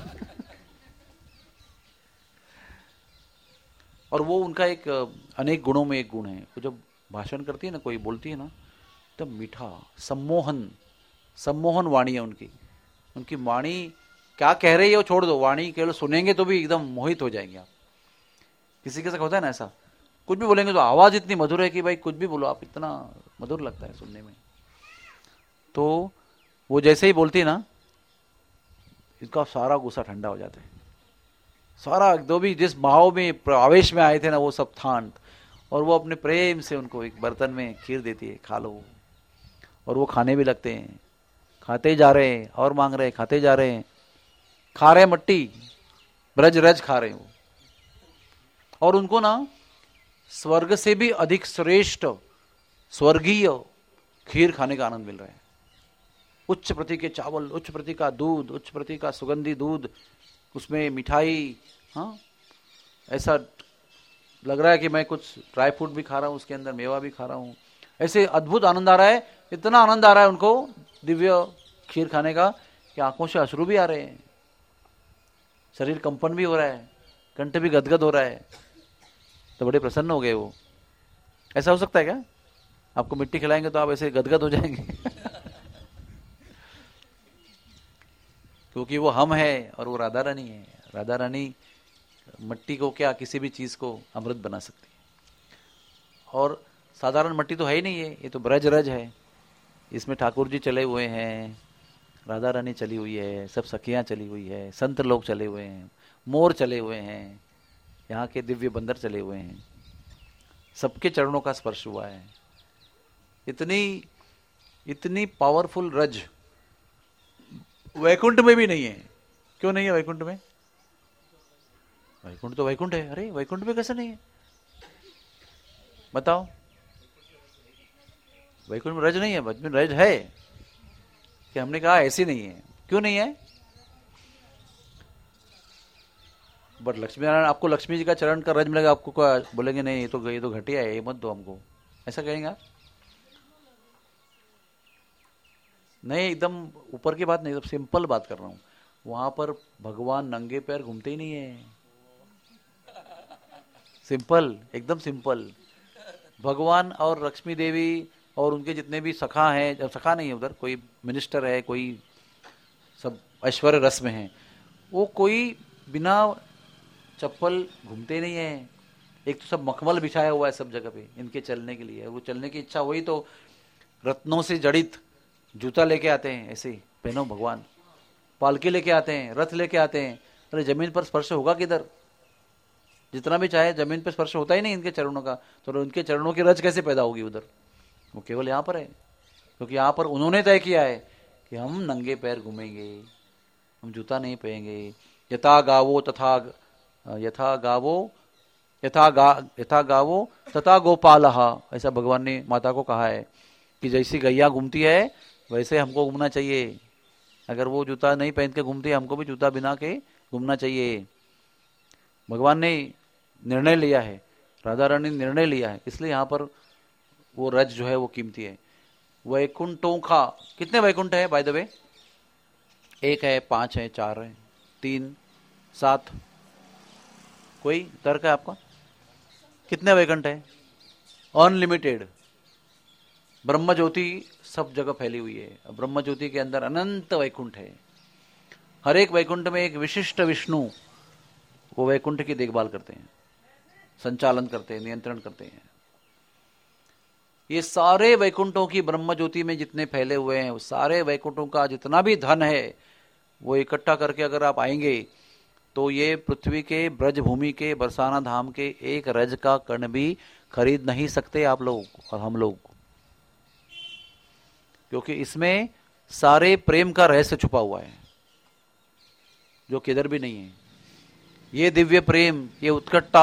और वो उनका एक अनेक गुणों में एक गुण है, वो जब भाषण करती है ना, कोई बोलती है ना, तब मीठा सम्मोहन सम्मोहन वाणी है उनकी। उनकी वाणी क्या कह रही है वो छोड़ दो, वाणी केवल सुनेंगे तो भी एकदम मोहित हो जाएंगे आप। किसी के साथ होता है ना ऐसा, कुछ भी बोलेंगे तो आवाज इतनी मधुर है कि भाई कुछ भी बोलो आप, इतना मधुर लगता है सुनने में। तो वो जैसे ही बोलती है ना, इसका सारा गुस्सा ठंडा हो जाता है, सारा जो भी जिस भाव में आवेश में आए थे ना वो सब शांत। और वो अपने प्रेम से उनको एक बर्तन में खीर देती है, खा लो। और वो खाने भी लगते हैं, खाते जा रहे हैं और मांग रहे हैं, खाते जा रहे हैं, खा रहे हैं मट्टी, ब्रज रज खा रहे हैं वो। और उनको ना स्वर्ग से भी अधिक श्रेष्ठ स्वर्गीय खीर खाने का आनंद मिल रहा है। उच्च प्रति के चावल, उच्च प्रति का दूध, उच्च प्रति का सुगंधी दूध, उसमें मिठाई, हाँ ऐसा लग रहा है कि मैं कुछ ड्राई फ्रूट भी खा रहा हूँ, उसके अंदर मेवा भी खा रहा हूँ। ऐसे अद्भुत आनंद आ रहा है, इतना आनंद आ रहा है उनको दिव्य खीर खाने का कि आंखों से अश्रु भी आ रहे हैं, शरीर कंपन भी हो रहा है, कंठ भी गदगद हो रहा है। तो बड़े प्रसन्न हो गए वो। ऐसा हो सकता है क्या? आपको मिट्टी खिलाएंगे तो आप ऐसे गदगद हो जाएंगे क्योंकि वो हम है और वो राधा रानी है। राधा रानी मट्टी को क्या किसी भी चीज को अमृत बना सकती है। और साधारण मट्टी तो है ही नहीं है, ये तो ब्रज रज है। इसमें ठाकुर जी चले हुए हैं, राधा रानी चली हुई है, सब सखियां चली हुई है, संत लोग चले हुए हैं, मोर चले हुए हैं, यहाँ के दिव्य बंदर चले हुए हैं, सबके चरणों का स्पर्श हुआ है। इतनी इतनी पावरफुल रज वैकुंठ में भी नहीं है। क्यों नहीं है वैकुंठ में? वैकुंठ तो वैकुंठ है। अरे वैकुंठ में कैसे नहीं है बताओ? वैकुंठ में रज नहीं है, वैकुंठ में रज है कि हमने कहा ऐसी नहीं है। क्यों नहीं है? बट लक्ष्मी नारायण आपको लक्ष्मी जी का चरण का रज मिलेगा, आपको क्या बोलेंगे नहीं ये तो ये तो घटिया है, ये मत दो हमको, ऐसा कहेंगे आप? नहीं, एकदम ऊपर की बात नहीं, एकदम सिंपल बात कर रहा हूं। वहां पर भगवान नंगे पैर घूमते ही नहीं है। सिंपल, एकदम सिंपल। भगवान और लक्ष्मी देवी और उनके जितने भी सखा हैं, जब सखा नहीं है उधर, कोई मिनिस्टर है, कोई सब ऐश्वर्य रस में है, वो कोई बिना चप्पल घूमते नहीं है। एक तो सब मखमल बिछाया हुआ है सब जगह पे इनके चलने के लिए। वो चलने की इच्छा हुई तो रत्नों से जड़ित जूता लेके आते हैं, ऐसे पहनो भगवान, पालकी लेके आते हैं, रथ लेके आते हैं। अरे जमीन पर स्पर्श होगा किधर? जितना भी चाहे जमीन पर स्पर्श होता ही नहीं इनके चरणों का, तो उनके चरणों की रज कैसे पैदा होगी उधर? वो केवल यहाँ पर है, क्योंकि यहाँ पर उन्होंने तय किया है कि हम नंगे पैर घूमेंगे, हम जूता नहीं पहनेंगे। यथा गावो तथा यथा गावो यथा गा यथा गावो तथा गोपालः, ऐसा भगवान ने माता को कहा है कि जैसी गैया घूमती है वैसे हमको घूमना चाहिए। अगर वो जूता नहीं पहन के घूमती है, हमको भी जूता बिना के घूमना चाहिए। भगवान ने निर्णय लिया है, राधा रानी ने निर्णय लिया है, इसलिए यहाँ पर वो रज जो है वो कीमती है। वैकुंठों का कितने वैकुंठ है बाय द वे? एक है, पांच है, चार है, तीन, सात? कोई तर्क है आपका? कितने वैकुंठ है? अनलिमिटेड। ब्रह्म ज्योति सब जगह फैली हुई है। ब्रह्म ज्योति के अंदर अनंत वैकुंठ है। हर एक वैकुंठ में एक विशिष्ट विष्णु वो वैकुंठ की देखभाल करते हैं, संचालन करते हैं, नियंत्रण करते हैं। ये सारे वैकुंठों की ब्रह्म ज्योति में जितने फैले हुए हैं, वो सारे वैकुंठों का जितना भी धन है वो इकट्ठा करके अगर आप आएंगे तो ये पृथ्वी के ब्रज भूमि के बरसाना धाम के एक रज का कण भी खरीद नहीं सकते आप लोग और हम लोग, क्योंकि इसमें सारे प्रेम का रहस्य छुपा हुआ है जो किधर भी नहीं है। ये दिव्य प्रेम, ये उत्कटता,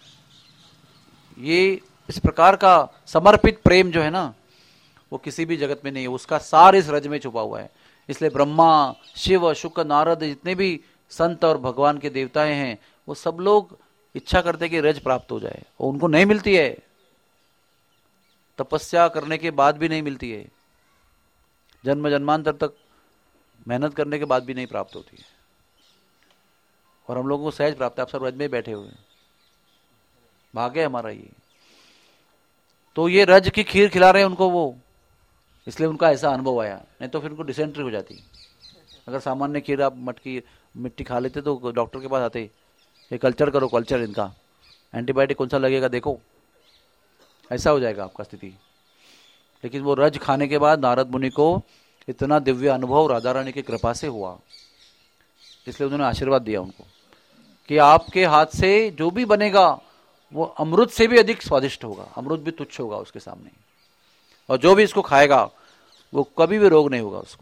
ये इस प्रकार का समर्पित प्रेम जो है ना, वो किसी भी जगत में नहीं है। उसका सार इस रज में छुपा हुआ है। इसलिए ब्रह्मा, शिव, शुक्र, नारद, जितने भी संत और भगवान के देवताएं हैं, वो सब लोग इच्छा करते हैं कि रज प्राप्त हो जाए, और उनको नहीं मिलती है। तपस्या करने के बाद भी नहीं मिलती है, जन्म जन्मांतर तक मेहनत करने के बाद भी नहीं प्राप्त होती है। और हम लोगों को सहज प्राप्त है। आप सब रज में बैठे हुए, भाग्य हमारा ये। तो ये रज की खीर खिला रहे हैं उनको वो, इसलिए उनका ऐसा अनुभव आया, नहीं तो फिर उनको डिसेंट्री हो जाती। अगर सामान्य खीर आप मटकी मिट्टी खा लेते तो डॉक्टर के पास आते, ये कल्चर करो, कल्चर इनका, एंटीबायोटिक कौन सा लगेगा देखो, ऐसा हो जाएगा आपका स्थिति। लेकिन वो रज खाने के बाद नारद मुनि को इतना दिव्य अनुभव राधा रानी की कृपा से हुआ, इसलिए उन्होंने आशीर्वाद दिया उनको कि आपके हाथ से जो भी बनेगा वो अमृत से भी अधिक स्वादिष्ट होगा, अमृत भी तुच्छ होगा उसके सामने, और जो भी इसको खाएगा वो कभी भी रोग नहीं होगा उसको,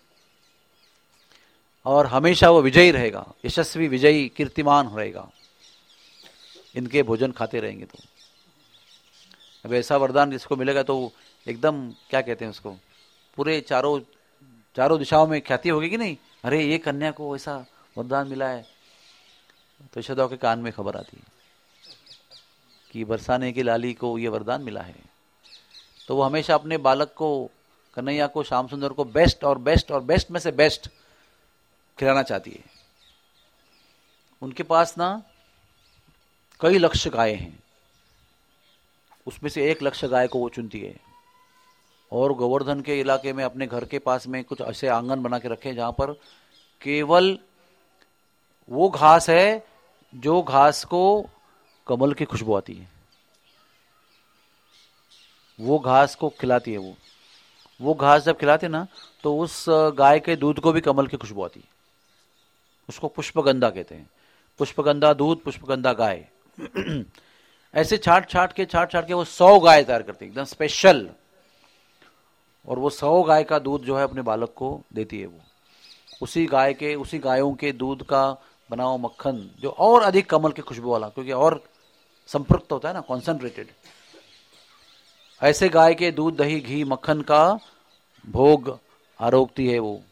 और हमेशा वो विजयी रहेगा, यशस्वी, विजयी, कीर्तिमान रहेगा इनके भोजन खाते रहेंगे। तो अब ऐसा वरदान जिसको मिलेगा तो एकदम क्या कहते हैं उसको, पूरे चारों चारों दिशाओं में ख्याति होगी कि नहीं, अरे ये कन्या को ऐसा वरदान मिला है। तो यशोदा के कान में खबर आती है कि बरसाने की लाली को ये वरदान मिला है। तो वो हमेशा अपने बालक को, कन्हैया को, श्याम सुंदर को बेस्ट और बेस्ट और बेस्ट में से बेस्ट खिलाना चाहती है। उनके पास ना कई लक्ष्य गाय हैं, उसमें से एक लक्ष्य गाय को वो चुनती है, और गोवर्धन के इलाके में अपने घर के पास में कुछ ऐसे आंगन बना के रखे जहां पर केवल वो घास है जो घास को कमल की खुशबू आती है, वो घास को खिलाती है। वो वो घास जब खिलाते ना तो उस गाय के दूध को भी कमल की खुशबू आती है, उसको पुष्पगंधा कहते हैं। पुष्पगंधा दूध, पुष्पगंधा गाय। ऐसे छाट छाट के छाट छाट के वो सौ गाय तैयार करते हैं, एकदम स्पेशल। और वो सौ गाय का दूध जो है अपने बालक को देती है। वो उसी गाय के उसी गायों के दूध का बना हुआ मक्खन जो और अधिक कमल की खुशबू वाला, क्योंकि और संपृक्त होता है ना, कॉन्सेंट्रेटेड, ऐसे गाय के दूध दही घी मक्खन का भोग आरोगती है। वो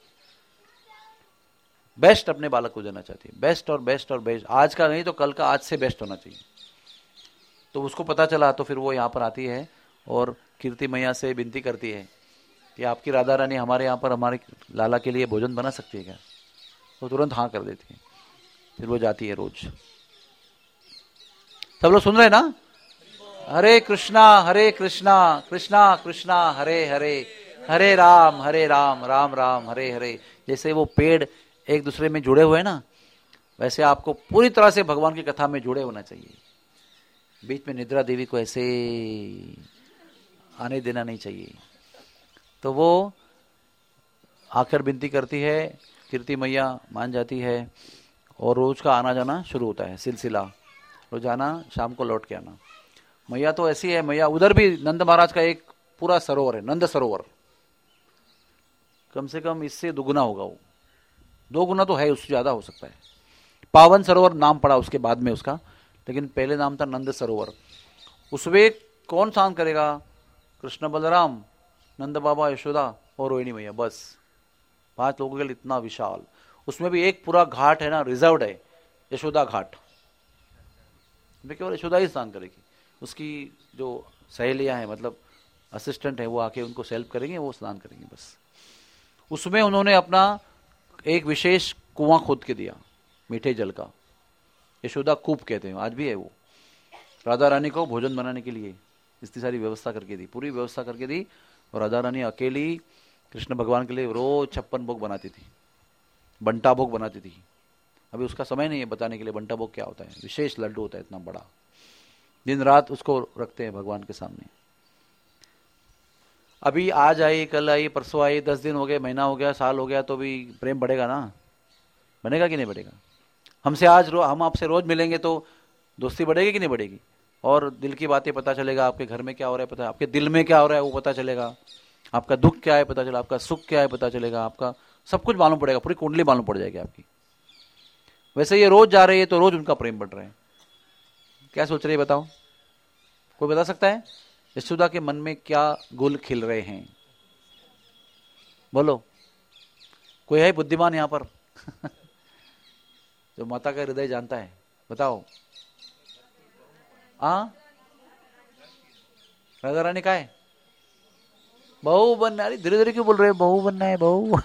बेस्ट अपने बालक को देना चाहती है, बेस्ट और बेस्ट और बेस्ट, आज का नहीं तो कल का आज से बेस्ट होना चाहिए। तो उसको पता चला तो फिर वो यहाँ पर आती है और कीर्ति मैया से विनती करती है कि आपकी राधा रानी हमारे यहाँ पर हमारे लाला के लिए भोजन बना सकती है क्या? वो तुरंत हाँ कर देती है। फिर वो जाती है रोज। सब लोग सुन रहे हैं ना? हरे कृष्णा हरे कृष्णा कृष्णा कृष्णा हरे हरे, हरे राम हरे राम राम राम हरे हरे। जैसे वो पेड़ एक दूसरे में जुड़े हुए हैं ना, वैसे आपको पूरी तरह से भगवान की कथा में जुड़े होना चाहिए। बीच में निद्रा देवी को ऐसे आने देना नहीं चाहिए। तो वो आकर विनती करती है, कीर्ति मैया मान जाती है और रोज का आना जाना शुरू होता है सिलसिला। रोजाना शाम को लौट के आना। मैया तो ऐसी है, मैया उधर भी नंद महाराज का एक पूरा सरोवर है, नंद सरोवर, कम से कम इससे दुगुना होगा, वो दो गुना तो है, उससे ज्यादा हो सकता है। पावन सरोवर नाम पड़ा उसके बाद में उसका, लेकिन पहले नाम था नंद सरोवर। उसमें कौन स्नान करेगा? कृष्ण बलराम, नंद बाबा, यशोदा और रोहिणी मैया, बस पांच लोगों के लिए इतना विशाल। उसमें भी एक पूरा घाट है ना, रिजर्व्ड है, यशोदा घाट में केवल यशोदा ही स्नान करेगी। उसकी जो सहेलियां हैं, मतलब असिस्टेंट है, वो आके उनको हेल्प करेंगे, वो स्नान करेंगे बस। उसमें उन्होंने अपना एक विशेष कुआं खोद के दिया मीठे जल का, यशोदा कूप कहते हैं, आज भी है वो। राधा रानी को भोजन बनाने के लिए इतनी सारी व्यवस्था करके दी, पूरी व्यवस्था करके दी। और राधा रानी अकेली कृष्ण भगवान के लिए रोज छप्पन भोग बनाती थी, बंटा भोग बनाती थी। अभी उसका समय नहीं है बताने के लिए बंटा भोग क्या होता है। विशेष लड्डू होता है इतना बड़ा, दिन रात उसको रखते हैं भगवान के सामने। अभी आज आई, कल आई, परसों आई, दस दिन हो गए, महीना हो गया, साल हो गया, तो भी प्रेम बढ़ेगा ना? बनेगा कि नहीं बढ़ेगा? हमसे आज रो, हम आपसे रोज मिलेंगे तो दोस्ती बढ़ेगी कि नहीं बढ़ेगी? और दिल की बातें पता चलेगा, आपके घर में क्या हो रहा है पता, आपके दिल में क्या हो रहा है वो पता चलेगा, आपका दुख क्या है पता चला, आपका सुख क्या है पता चलेगा, आपका सब कुछ मालूम पड़ेगा, पूरी कुंडली मालूम पड़ जाएगी आपकी। वैसे ये रोज जा रही है तो रोज उनका प्रेम बढ़ रहा है। क्या सोच रही है बताओ? कोई बता सकता है यशोदा के मन में क्या गुल खिल रहे हैं? बोलो, कोई है बुद्धिमान यहां पर जो माता का हृदय जानता है? बताओ। आ राधा रानी का है बहू बनना। अरे धीरे धीरे क्यों बोल रहे हो? बहू बनना है, बहू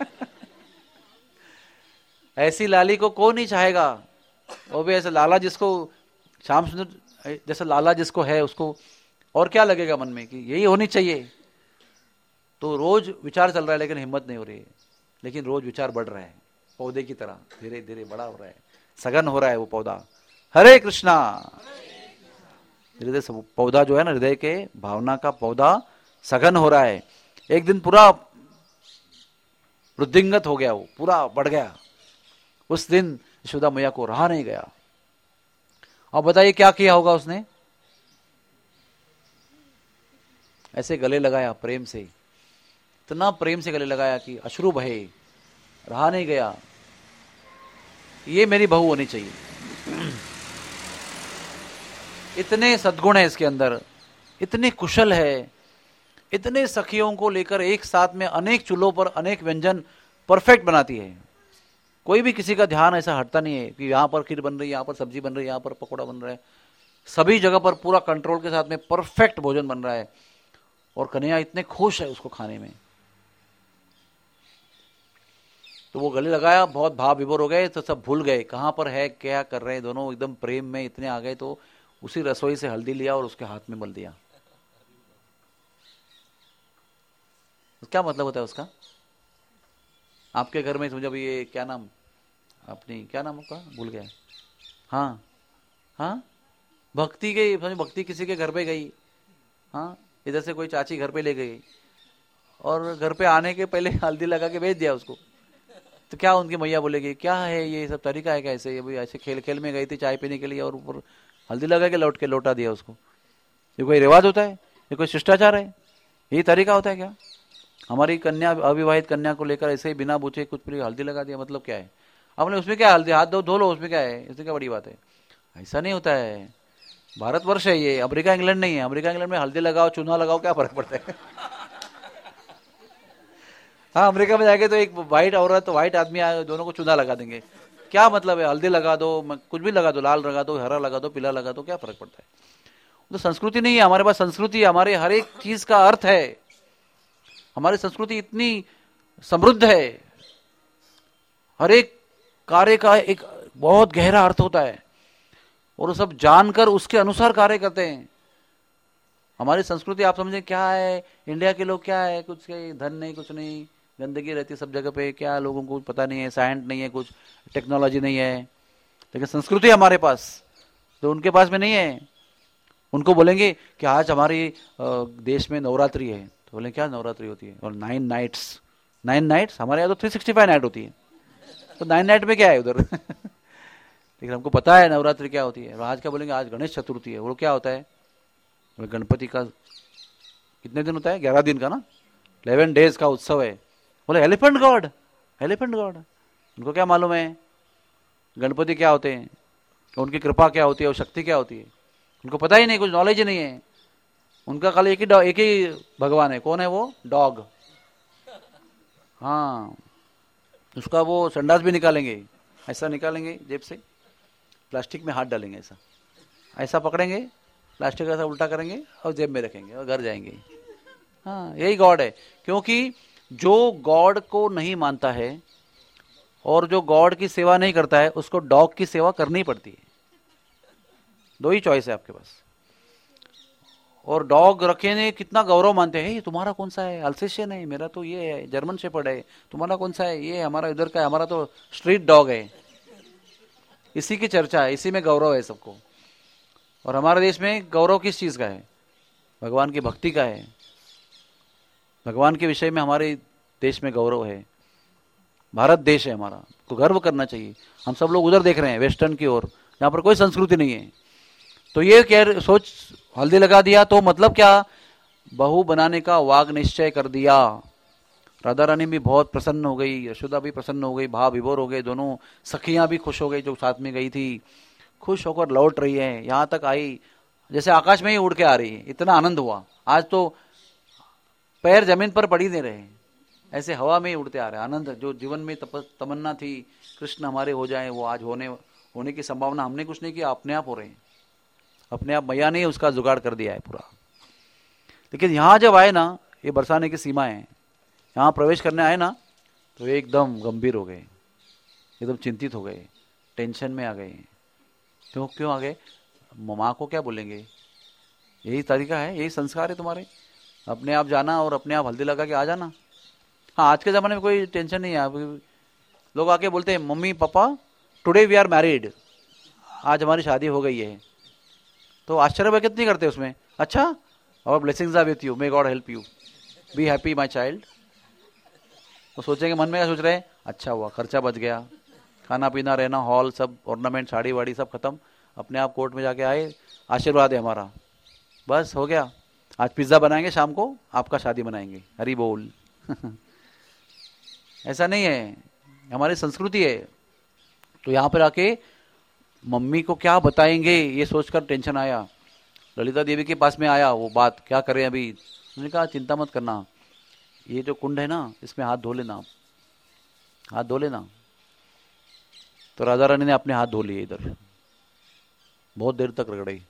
ऐसी लाली को कौन नहीं चाहेगा? वो भी ऐसा लाला जिसको श्याम सुंदर जैसा लाला जिसको है, उसको और क्या लगेगा मन में कि यही होनी चाहिए। तो रोज विचार चल रहा है लेकिन हिम्मत नहीं हो रही है, लेकिन रोज विचार बढ़ रहा है, पौधे की तरह धीरे धीरे बड़ा हो रहा है, सघन हो रहा है वो पौधा। हरे कृष्णा। हृदय पौधा जो है ना, हृदय के भावना का पौधा सघन हो रहा है। एक दिन पूरा वृद्धिंगत हो गया, वो पूरा बढ़ गया। उस दिन यशोदा मैया को रहा नहीं गया। अब बताइए क्या किया होगा उसने? ऐसे गले लगाया प्रेम से, इतना प्रेम से गले लगाया कि अश्रु बहे, रहा नहीं गया। ये मेरी बहू होनी चाहिए। इतने सद्गुण है इसके अंदर, इतने कुशल है, इतने सखियों को लेकर एक साथ में अनेक चूल्हों पर अनेक व्यंजन परफेक्ट बनाती है। कोई भी किसी का ध्यान ऐसा हटता नहीं है कि यहाँ पर खीर बन रही है, यहाँ पर सब्जी बन रही है, यहाँ पर पकौड़ा बन रहा है, सभी जगह पर पूरा कंट्रोल के साथ में परफेक्ट भोजन बन रहा है। और कन्हैया इतने खुश है उसको खाने में। तो वो गले लगाया, बहुत भाव विभोर हो गए, तो सब भूल गए कहां पर है, क्या कर रहे हैं दोनों, एकदम प्रेम में इतने आ गए। तो उसी रसोई से हल्दी लिया और उसके हाथ में मल दिया। क्या मतलब होता है उसका? आपके घर में समझो अभी ये क्या नाम, अपनी क्या नाम होगा, भूल गया। हाँ हाँ, भक्ति गई, भक्ति किसी के घर पे गई, हाँ, इधर से कोई चाची घर पे ले गई और घर पे आने के पहले हल्दी लगा के भेज दिया उसको। तो क्या उनकी मैया बोलेगी क्या है ये सब तरीका है कैसे? अभी ऐसे खेल खेल में गई थी चाय पीने के लिए और ऊपर हल्दी लगा के लौट के लौटा दिया उसको। ये कोई रिवाज होता है? ये कोई शिष्टाचार है? ये तरीका होता है क्या? हमारी कन्या, अविवाहित कन्या को लेकर ऐसे ही बिना पूछे कुछ भी हल्दी लगा दिया, मतलब क्या है? आपने उसमें क्या हल्दी, हाथ धो धो लो, उसमें क्या है, इसमें क्या बड़ी बात है? ऐसा नहीं होता है। भारतवर्ष है ये, अमेरिका इंग्लैंड नहीं है। अमेरिका इंग्लैंड में हल्दी लगाओ चूना लगाओ क्या फर्क पड़ता है? हाँ, अमेरिका में जाके तो एक व्हाइट औरत व्हाइट आदमी आए, दोनों को चूना लगा देंगे। क्या मतलब है? हल्दी लगा दो, कुछ भी लगा दो, लाल लगा दो, हरा लगा दो, पीला लगा दो, क्या फर्क पड़ता है? तो संस्कृति नहीं है हमारे पास। संस्कृति हमारे हर एक चीज का अर्थ है। हमारी संस्कृति इतनी समृद्ध है, हर एक कार्य का एक बहुत गहरा अर्थ होता है और वो सब जानकर उसके अनुसार कार्य करते हैं। हमारी संस्कृति आप समझे क्या है? इंडिया के लोग क्या है, कुछ धन नहीं, कुछ नहीं, गंदगी रहती है सब जगह पे, क्या लोगों को पता नहीं है, साइंस नहीं है, कुछ टेक्नोलॉजी नहीं है, लेकिन संस्कृति हमारे पास तो उनके पास में नहीं है। उनको बोलेंगे कि आज हमारी देश में नवरात्रि है, तो बोले क्या नवरात्रि होती है? और नाइन नाइट्स, नाइन नाइट्स हमारे यहाँ तो थ्री सिक्सटी फाइव नाइट होती है, तो नाइन नाइट में क्या है उधर? लेकिन हमको पता है नवरात्रि क्या होती है। आज क्या बोलेंगे? आज गणेश चतुर्थी है, वो क्या होता है? गणपति का कितने दिन होता है? ग्यारह दिन का ना, इलेवन डेज का उत्सव है। बोले एलिफेंट गॉड, एलिफेंट गॉड, उनको क्या मालूम है गणपति क्या होते हैं, उनकी कृपा क्या होती है, और शक्ति क्या होती है? उनको पता ही नहीं, कुछ नॉलेज ही नहीं है। उनका खाली एक ही एक ही भगवान है। कौन है वो? डॉग। हाँ, उसका वो संडास भी निकालेंगे, ऐसा निकालेंगे जेब से, प्लास्टिक में हाथ डालेंगे, ऐसा ऐसा पकड़ेंगे, प्लास्टिक ऐसा उल्टा करेंगे और जेब में रखेंगे और घर जाएंगे। हाँ, यही गॉड है। क्योंकि जो गॉड को नहीं मानता है और जो गॉड की सेवा नहीं करता है, उसको डॉग की सेवा करनी पड़ती है। दो ही चॉइस है आपके पास। और डॉग रखे ने कितना गौरव मानते हैं, ये तुम्हारा कौन सा है? अल्सेशियन है, मेरा तो ये है जर्मन शेपर्ड है, तुम्हारा कौन सा है? ये हमारा इधर का है, हमारा तो स्ट्रीट डॉग है। इसी की चर्चा है, इसी में गौरव है सबको। और हमारे देश में गौरव किस चीज का है? भगवान की भक्ति का है। भगवान के विषय में हमारे देश में गौरव है। भारत देश है हमारा, तो गर्व करना चाहिए। हम सब लोग उधर देख रहे हैं, वेस्टर्न की ओर, यहाँ पर कोई संस्कृति नहीं है। तो ये क्या सोच, हल्दी लगा दिया तो मतलब क्या? बहू बनाने का वाग निश्चय कर दिया। राधा रानी भी बहुत प्रसन्न हो गई, यशोदा भी प्रसन्न हो गई, भाव विभोर हो गए, दोनों सखियां भी खुश हो गई जो साथ में गई थी, खुश होकर लौट रही है। यहाँ तक आई जैसे आकाश में ही उड़ के आ रही है, इतना आनंद हुआ। आज तो पैर जमीन पर पड़ी नहीं रहे, ऐसे हवा में ही उड़ते आ रहे। आनंद जो जीवन में तप, तमन्ना थी कृष्ण हमारे हो जाए, वो आज होने होने की संभावना हमने कुछ नहीं किया, अपने आप हो रहे हैं। अपने आप मैया ने उसका जुगाड़ कर दिया है पूरा। लेकिन यहाँ जब आए ना, ये बरसाने की सीमा है, यहाँ प्रवेश करने आए ना, तो एकदम गंभीर हो गए, एकदम चिंतित हो गए, टेंशन में आ गए। क्यों क्यों आ गए? माँ को क्या बोलेंगे? यही तरीका है, यही संस्कार है तुम्हारे, अपने आप जाना और अपने आप हल्दी लगा के आ जाना। हाँ, आज के ज़माने में कोई टेंशन नहीं है। लोग आके बोलते हैं mummy papa today we are married, आज हमारी शादी हो गई है, तो आश्चर्य कितनी करते हैं उसमें। अच्छा, और blessings are with you, may God help you, be happy my child. तो सोचेंगे मन में, क्या सोच रहे हैं? अच्छा हुआ, खर्चा बच गया, खाना पीना रहना, हॉल सब, ऑर्नामेंट, साड़ी वाड़ी सब खत्म, अपने आप कोर्ट में जाके आए, आशीर्वाद है हमारा, बस हो गया। आज पिज्जा बनाएंगे, शाम को आपका शादी बनाएंगे, हरी बोल। ऐसा नहीं है, हमारी संस्कृति है। तो यहाँ पर आके मम्मी को क्या बताएंगे ये सोचकर टेंशन आया। ललिता देवी के पास में आया, वो बात क्या करें अभी। उन्होंने कहा चिंता मत करना, ये जो कुंड है ना, इसमें हाथ धो लेना, हाथ धो लेना। तो राधा रानी ने अपने हाथ धो लिए, इधर बहुत देर तक रगड़ाई।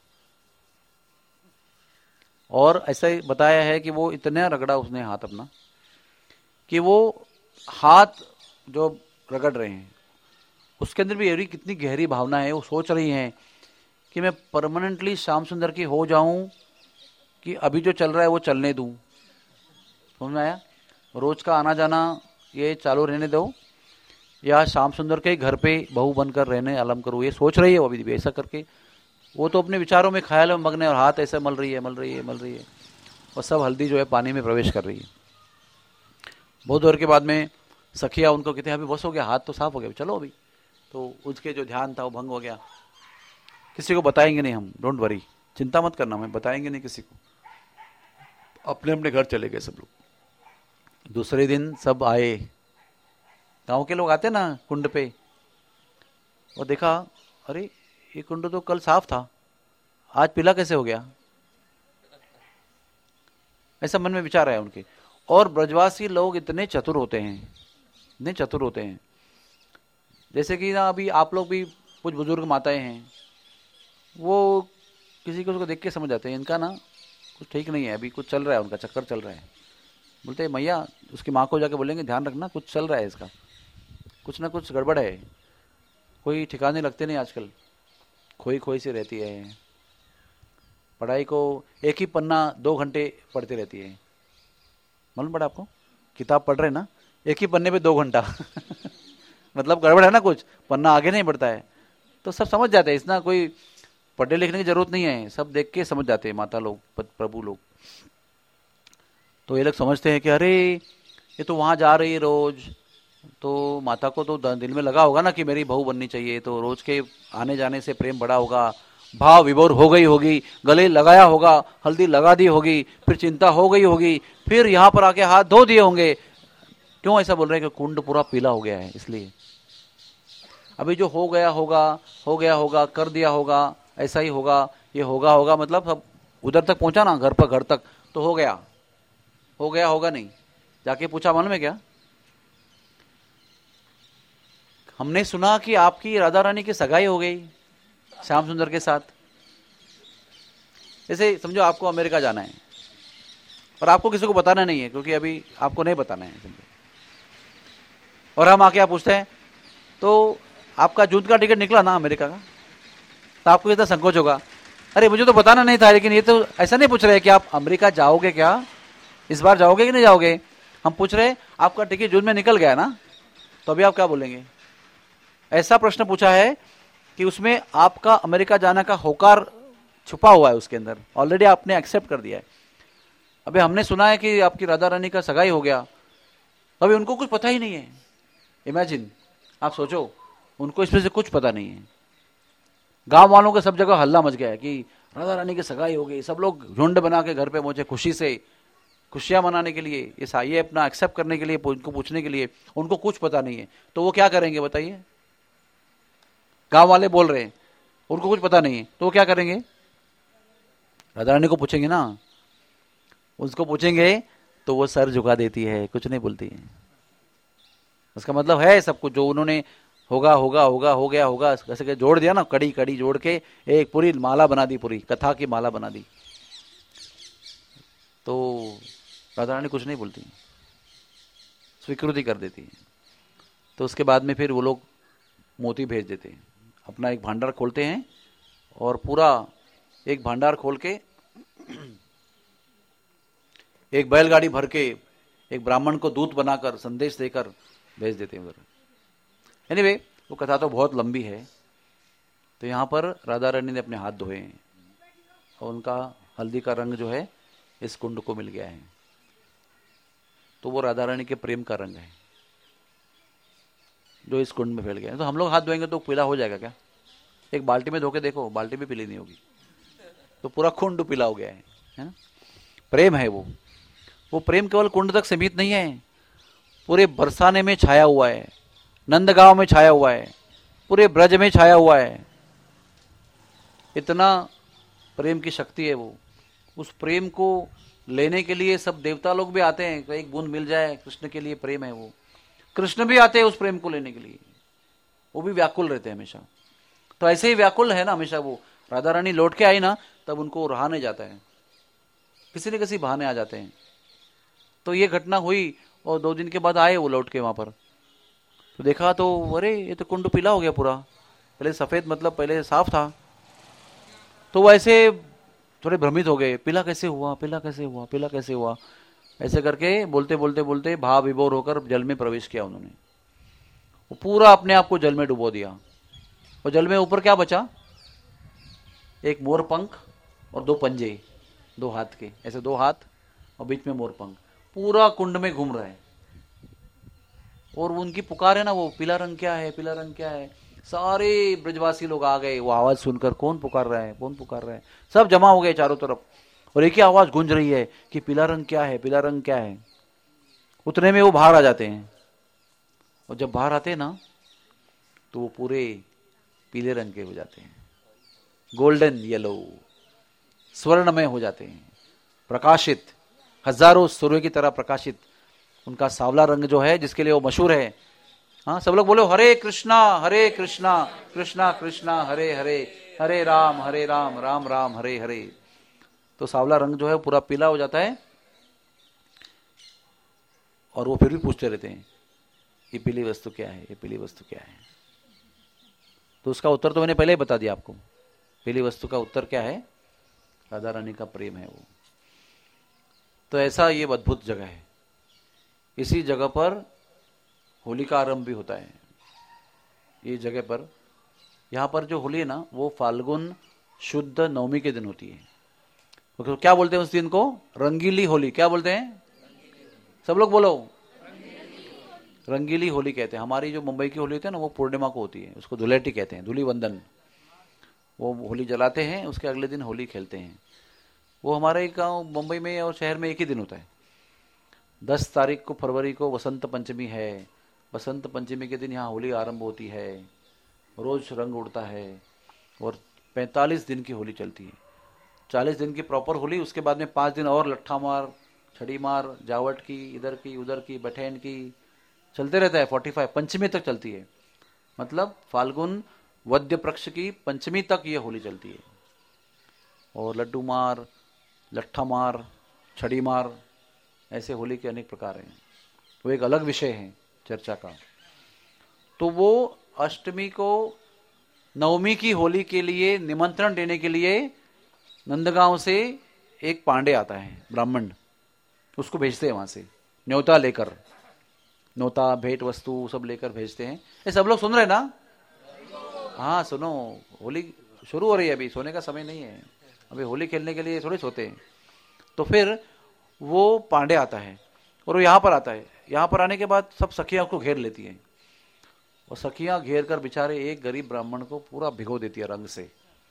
और ऐसा ही बताया है कि वो इतना रगड़ा उसने हाथ अपना, कि वो हाथ जो रगड़ रहे हैं उसके अंदर भी एरी कितनी गहरी भावना है। वो सोच रही हैं कि मैं परमानेंटली श्याम सुंदर की हो जाऊं, कि अभी जो चल रहा है वो चलने दूं। समझ में आया? रोज का आना जाना ये चालू रहने दो, या श्याम सुंदर के घर पे बहू बनकर रहने आलम करूँ, ये सोच रही है वो अभी भी। ऐसा करके वो तो अपने विचारों में, ख्याल में मग्न है, और हाथ ऐसे मल रही है मल रही है मल रही है, और सब हल्दी जो है पानी में प्रवेश कर रही है। बहुत देर के बाद में सखिया उनको कहते हैं अभी बस हो गया, हाथ तो साफ हो गया, चलो अभी। तो उसके जो ध्यान था वो भंग हो गया। किसी को बताएंगे नहीं हम, डोंट वरी, चिंता मत करना, मैं बताएंगे नहीं किसी को। अपने अपने घर चले गए सब लोग। दूसरे दिन सब आए, गांव के लोग आते ना कुंड पे, और देखा अरे ये कुंड तो कल साफ था, आज पीला कैसे हो गया, ऐसा मन में विचार आया उनके। और ब्रजवासी लोग इतने चतुर होते हैं, इतने चतुर होते हैं, जैसे कि ना अभी आप लोग भी कुछ बुजुर्ग माताएं हैं, वो किसी को उसको देख के समझ जाते हैं इनका ना कुछ ठीक नहीं है, अभी कुछ चल रहा है, उनका चक्कर चल रहा है। बोलते हैं मैया, उसकी माँ को जाके बोलेंगे ध्यान रखना कुछ चल रहा है इसका, कुछ ना कुछ गड़बड़ है, कोई ठिकाने लगते नहीं आजकल, खोई खोई से रहती है, पढ़ाई को एक ही पन्ना दो घंटे पढ़ती रहती है। मालूम पड़ा आपको, किताब पढ़ रहे ना एक ही पन्ने पे दो घंटा मतलब गड़बड़ है ना, कुछ पन्ना आगे नहीं बढ़ता है। तो सब समझ जाते हैं, इतना कोई पढ़ने लिखने की जरूरत नहीं है, सब देख के समझ जाते हैं माता लोग, प्रभु लोग। तो ये लोग समझते हैं कि अरे ये तो वहां जा रही है रोज, तो माता को तो दिल में लगा होगा ना कि मेरी बहू बननी चाहिए, तो रोज के आने जाने से प्रेम बढ़ा होगा, भाव विभोर हो गई होगी, गले लगाया होगा, हल्दी लगा दी होगी, फिर चिंता हो गई होगी, फिर यहाँ पर आके हाथ धो दिए होंगे। क्यों ऐसा बोल रहे हैं कि कुंड पूरा पीला हो गया है, इसलिए। अभी जो हो गया होगा, हो गया होगा, कर दिया होगा, ऐसा ही होगा, ये होगा होगा मतलब सब उधर तक पहुंचा ना, घर पर घर तक, तो हो गया हो गया होगा नहीं। जाके पूछा मालूम है क्या, हमने सुना कि आपकी राधा रानी की सगाई हो गई श्याम सुंदर के साथ। जैसे समझो आपको अमेरिका जाना है और आपको किसी को बताना नहीं है, क्योंकि अभी आपको नहीं बताना है समझो, और हम आके आप पूछते हैं तो आपका जून का टिकट निकला ना अमेरिका का, तो आपको इतना संकोच होगा, अरे मुझे तो बताना नहीं था। लेकिन ये तो ऐसा नहीं पूछ रहे कि आप अमेरिका जाओगे क्या, इस बार जाओगे कि नहीं जाओगे, हम पूछ रहे आपका टिकट जून में निकल गया ना, तो अभी आप क्या बोलेंगे। ऐसा प्रश्न पूछा है कि उसमें आपका अमेरिका जाने का होकार छुपा हुआ है, उसके अंदर ऑलरेडी आपने एक्सेप्ट कर दिया है। अभी हमने सुना है कि आपकी राधा रानी का सगाई हो गया, अभी उनको कुछ पता ही नहीं है। इमेजिन, आप सोचो, उनको इसमें से कुछ पता नहीं है। गांव वालों के सब जगह हल्ला मच गया है कि राधा रानी की सगाई हो गई, सब लोग झुंड बना के घर पे पहुंचे खुशी से, खुशियां मनाने के लिए, ये ये अपना एक्सेप्ट करने के लिए, उनको पूछने के लिए। उनको कुछ पता नहीं है, तो वो क्या करेंगे बताइए। गांव वाले बोल रहे हैं उनको कुछ पता नहीं है, तो वो क्या करेंगे, राधा रानी को पूछेंगे ना, उसको पूछेंगे तो वो सर झुका देती है, कुछ नहीं बोलती है। उसका मतलब है सब कुछ जो उन्होंने होगा होगा होगा हो गया होगा ऐसे के जोड़ दिया ना, कड़ी कड़ी जोड़ के एक पूरी माला बना दी, पूरी कथा की माला बना दी। तो राधा रानी कुछ नहीं बोलती, स्वीकृति कर देती है। तो उसके बाद में फिर वो लोग मोती भेज देते हैं, अपना एक भंडार खोलते हैं और पूरा एक भंडार खोल के एक बैलगाड़ी भर के एक ब्राह्मण को दूत बनाकर संदेश देकर भेज देते हैं उधर। एनीवे, वो कथा तो बहुत लंबी है। तो यहाँ पर राधा रानी ने अपने हाथ धोए हैं और उनका हल्दी का रंग जो है इस कुंड को मिल गया है, तो वो राधा रानी के प्रेम का रंग है जो इस कुंड में फैल गया है। तो हम लोग हाथ धोएंगे तो पीला हो जाएगा क्या? एक बाल्टी में धो के देखो, बाल्टी भी पीली नहीं होगी, तो पूरा कुंड पीला हो गया है, है ना? प्रेम है वो वो प्रेम केवल कुंड तक सीमित नहीं है, पूरे बरसाने में छाया हुआ है, नंदगांव में छाया हुआ है, पूरे ब्रज में छाया हुआ है। इतना प्रेम की शक्ति है वो। उस प्रेम को लेने के लिए सब देवता लोग भी आते हैं, एक बूंद मिल जाए, कृष्ण के लिए प्रेम है वो। कृष्ण भी आते हैं उस प्रेम को लेने के लिए, वो भी व्याकुल रहते हैं हमेशा। तो ऐसे ही व्याकुल है ना हमेशा वो। राधा रानी लौट के आई ना, तब उनको रहा नहीं जाता है, किसी न किसी बहाने आ जाते हैं। तो ये घटना हुई और दो दिन के बाद आए वो लौट के वहां पर, तो देखा तो अरे ये तो कुंड पीला हो गया पूरा, पहले सफेद मतलब पहले साफ था। तो वो ऐसे थोड़े भ्रमित हो गए, पीला कैसे हुआ, पीला कैसे हुआ, पीला कैसे हुआ, ऐसे करके बोलते बोलते बोलते भाव विभोर होकर जल में प्रवेश किया उन्होंने। वो पूरा अपने आप को जल में डुबो दिया। और जल में ऊपर क्या बचा, एक मोर पंख और दो पंजे, दो हाथ के, ऐसे दो हाथ और बीच में मोर पंख, पूरा कुंड में घूम रहे हैं। और उनकी पुकार है ना, वो पीला रंग क्या है, पीला रंग क्या है। सारे ब्रजवासी लोग आ गए वो आवाज सुनकर, कौन पुकार रहा है, कौन पुकार रहा है। सब जमा हो गए चारों तरफ और एक ही आवाज गूंज रही है कि पीला रंग क्या है, पीला रंग क्या है। उतने में वो बाहर आ जाते हैं, और जब बाहर आते हैं ना तो वो पूरे पीले रंग के हो जाते हैं, गोल्डन येलो, स्वर्णमय हो जाते हैं, प्रकाशित, हजारों सूर्य की तरह प्रकाशित। उनका सांवला रंग जो है, जिसके लिए वो मशहूर है। हाँ, सब लोग बोलो हरे कृष्णा हरे कृष्णा कृष्णा कृष्णा हरे हरे, हरे राम हरे राम राम राम हरे हरे। तो सांवला रंग जो है पूरा पीला हो जाता है, और वो फिर भी पूछते रहते हैं ये पीली वस्तु क्या है, ये पीली वस्तु क्या है। तो उसका उत्तर तो मैंने पहले ही बता दिया आपको। पीली वस्तु का उत्तर क्या है? राधा रानी का प्रेम है वो। तो ऐसा ये अद्भुत जगह है। इसी जगह पर होली का आरंभ भी होता है। ये जगह पर, यहाँ पर जो होली है ना, वो फाल्गुन शुद्ध नवमी के दिन होती है। तो क्या बोलते हैं उस दिन को? रंगीली होली। क्या बोलते हैं? सब लोग बोलो, रंगीली होली कहते हैं। हमारी जो मुंबई की होली होती है ना, वो पूर्णिमा को होती है, उसको धुलेटी कहते हैं, धूली वंदन। वो होली जलाते हैं, उसके अगले दिन होली खेलते हैं। वो हमारे गांव मुंबई में और शहर में एक ही दिन होता है। दस तारीख को फरवरी को वसंत पंचमी है। वसंत पंचमी के दिन यहाँ होली आरंभ होती है, रोज रंग उड़ता है, और पैंतालीस दिन की होली चलती है। चालीस दिन की प्रॉपर होली, उसके बाद में पाँच दिन और लट्ठा मार, छड़ी मार, जावट की, इधर की उधर की, बठैन की, चलते रहता है। फोर्टी फाइव पंचमी तक चलती है, मतलब फाल्गुन वद्य पक्ष की पंचमी तक ये होली चलती है। और लड्डू मार, लट्ठा मार, छड़ी मार, ऐसे होली के अनेक प्रकार हैं। वो एक अलग विषय है चर्चा का। तो वो अष्टमी को नवमी की होली के लिए निमंत्रण देने के लिए नंदगांव से एक पांडे आता है, ब्राह्मण, उसको भेजते हैं वहां से न्योता लेकर। न्योता, भेंट वस्तु सब लेकर भेजते हैं। ये सब लोग सुन रहे ना? हाँ सुनो, होली शुरू हो रही है, अभी सोने का समय नहीं है, अभी होली खेलने के लिए थोड़े सोते हैं। तो फिर वो पांडे आता है और वो यहाँ पर आता है। यहाँ पर आने के बाद सब सखियां को घेर लेती हैं, और सखियां घेर कर बेचारे एक गरीब ब्राह्मण को पूरा भिगो देती है रंग से।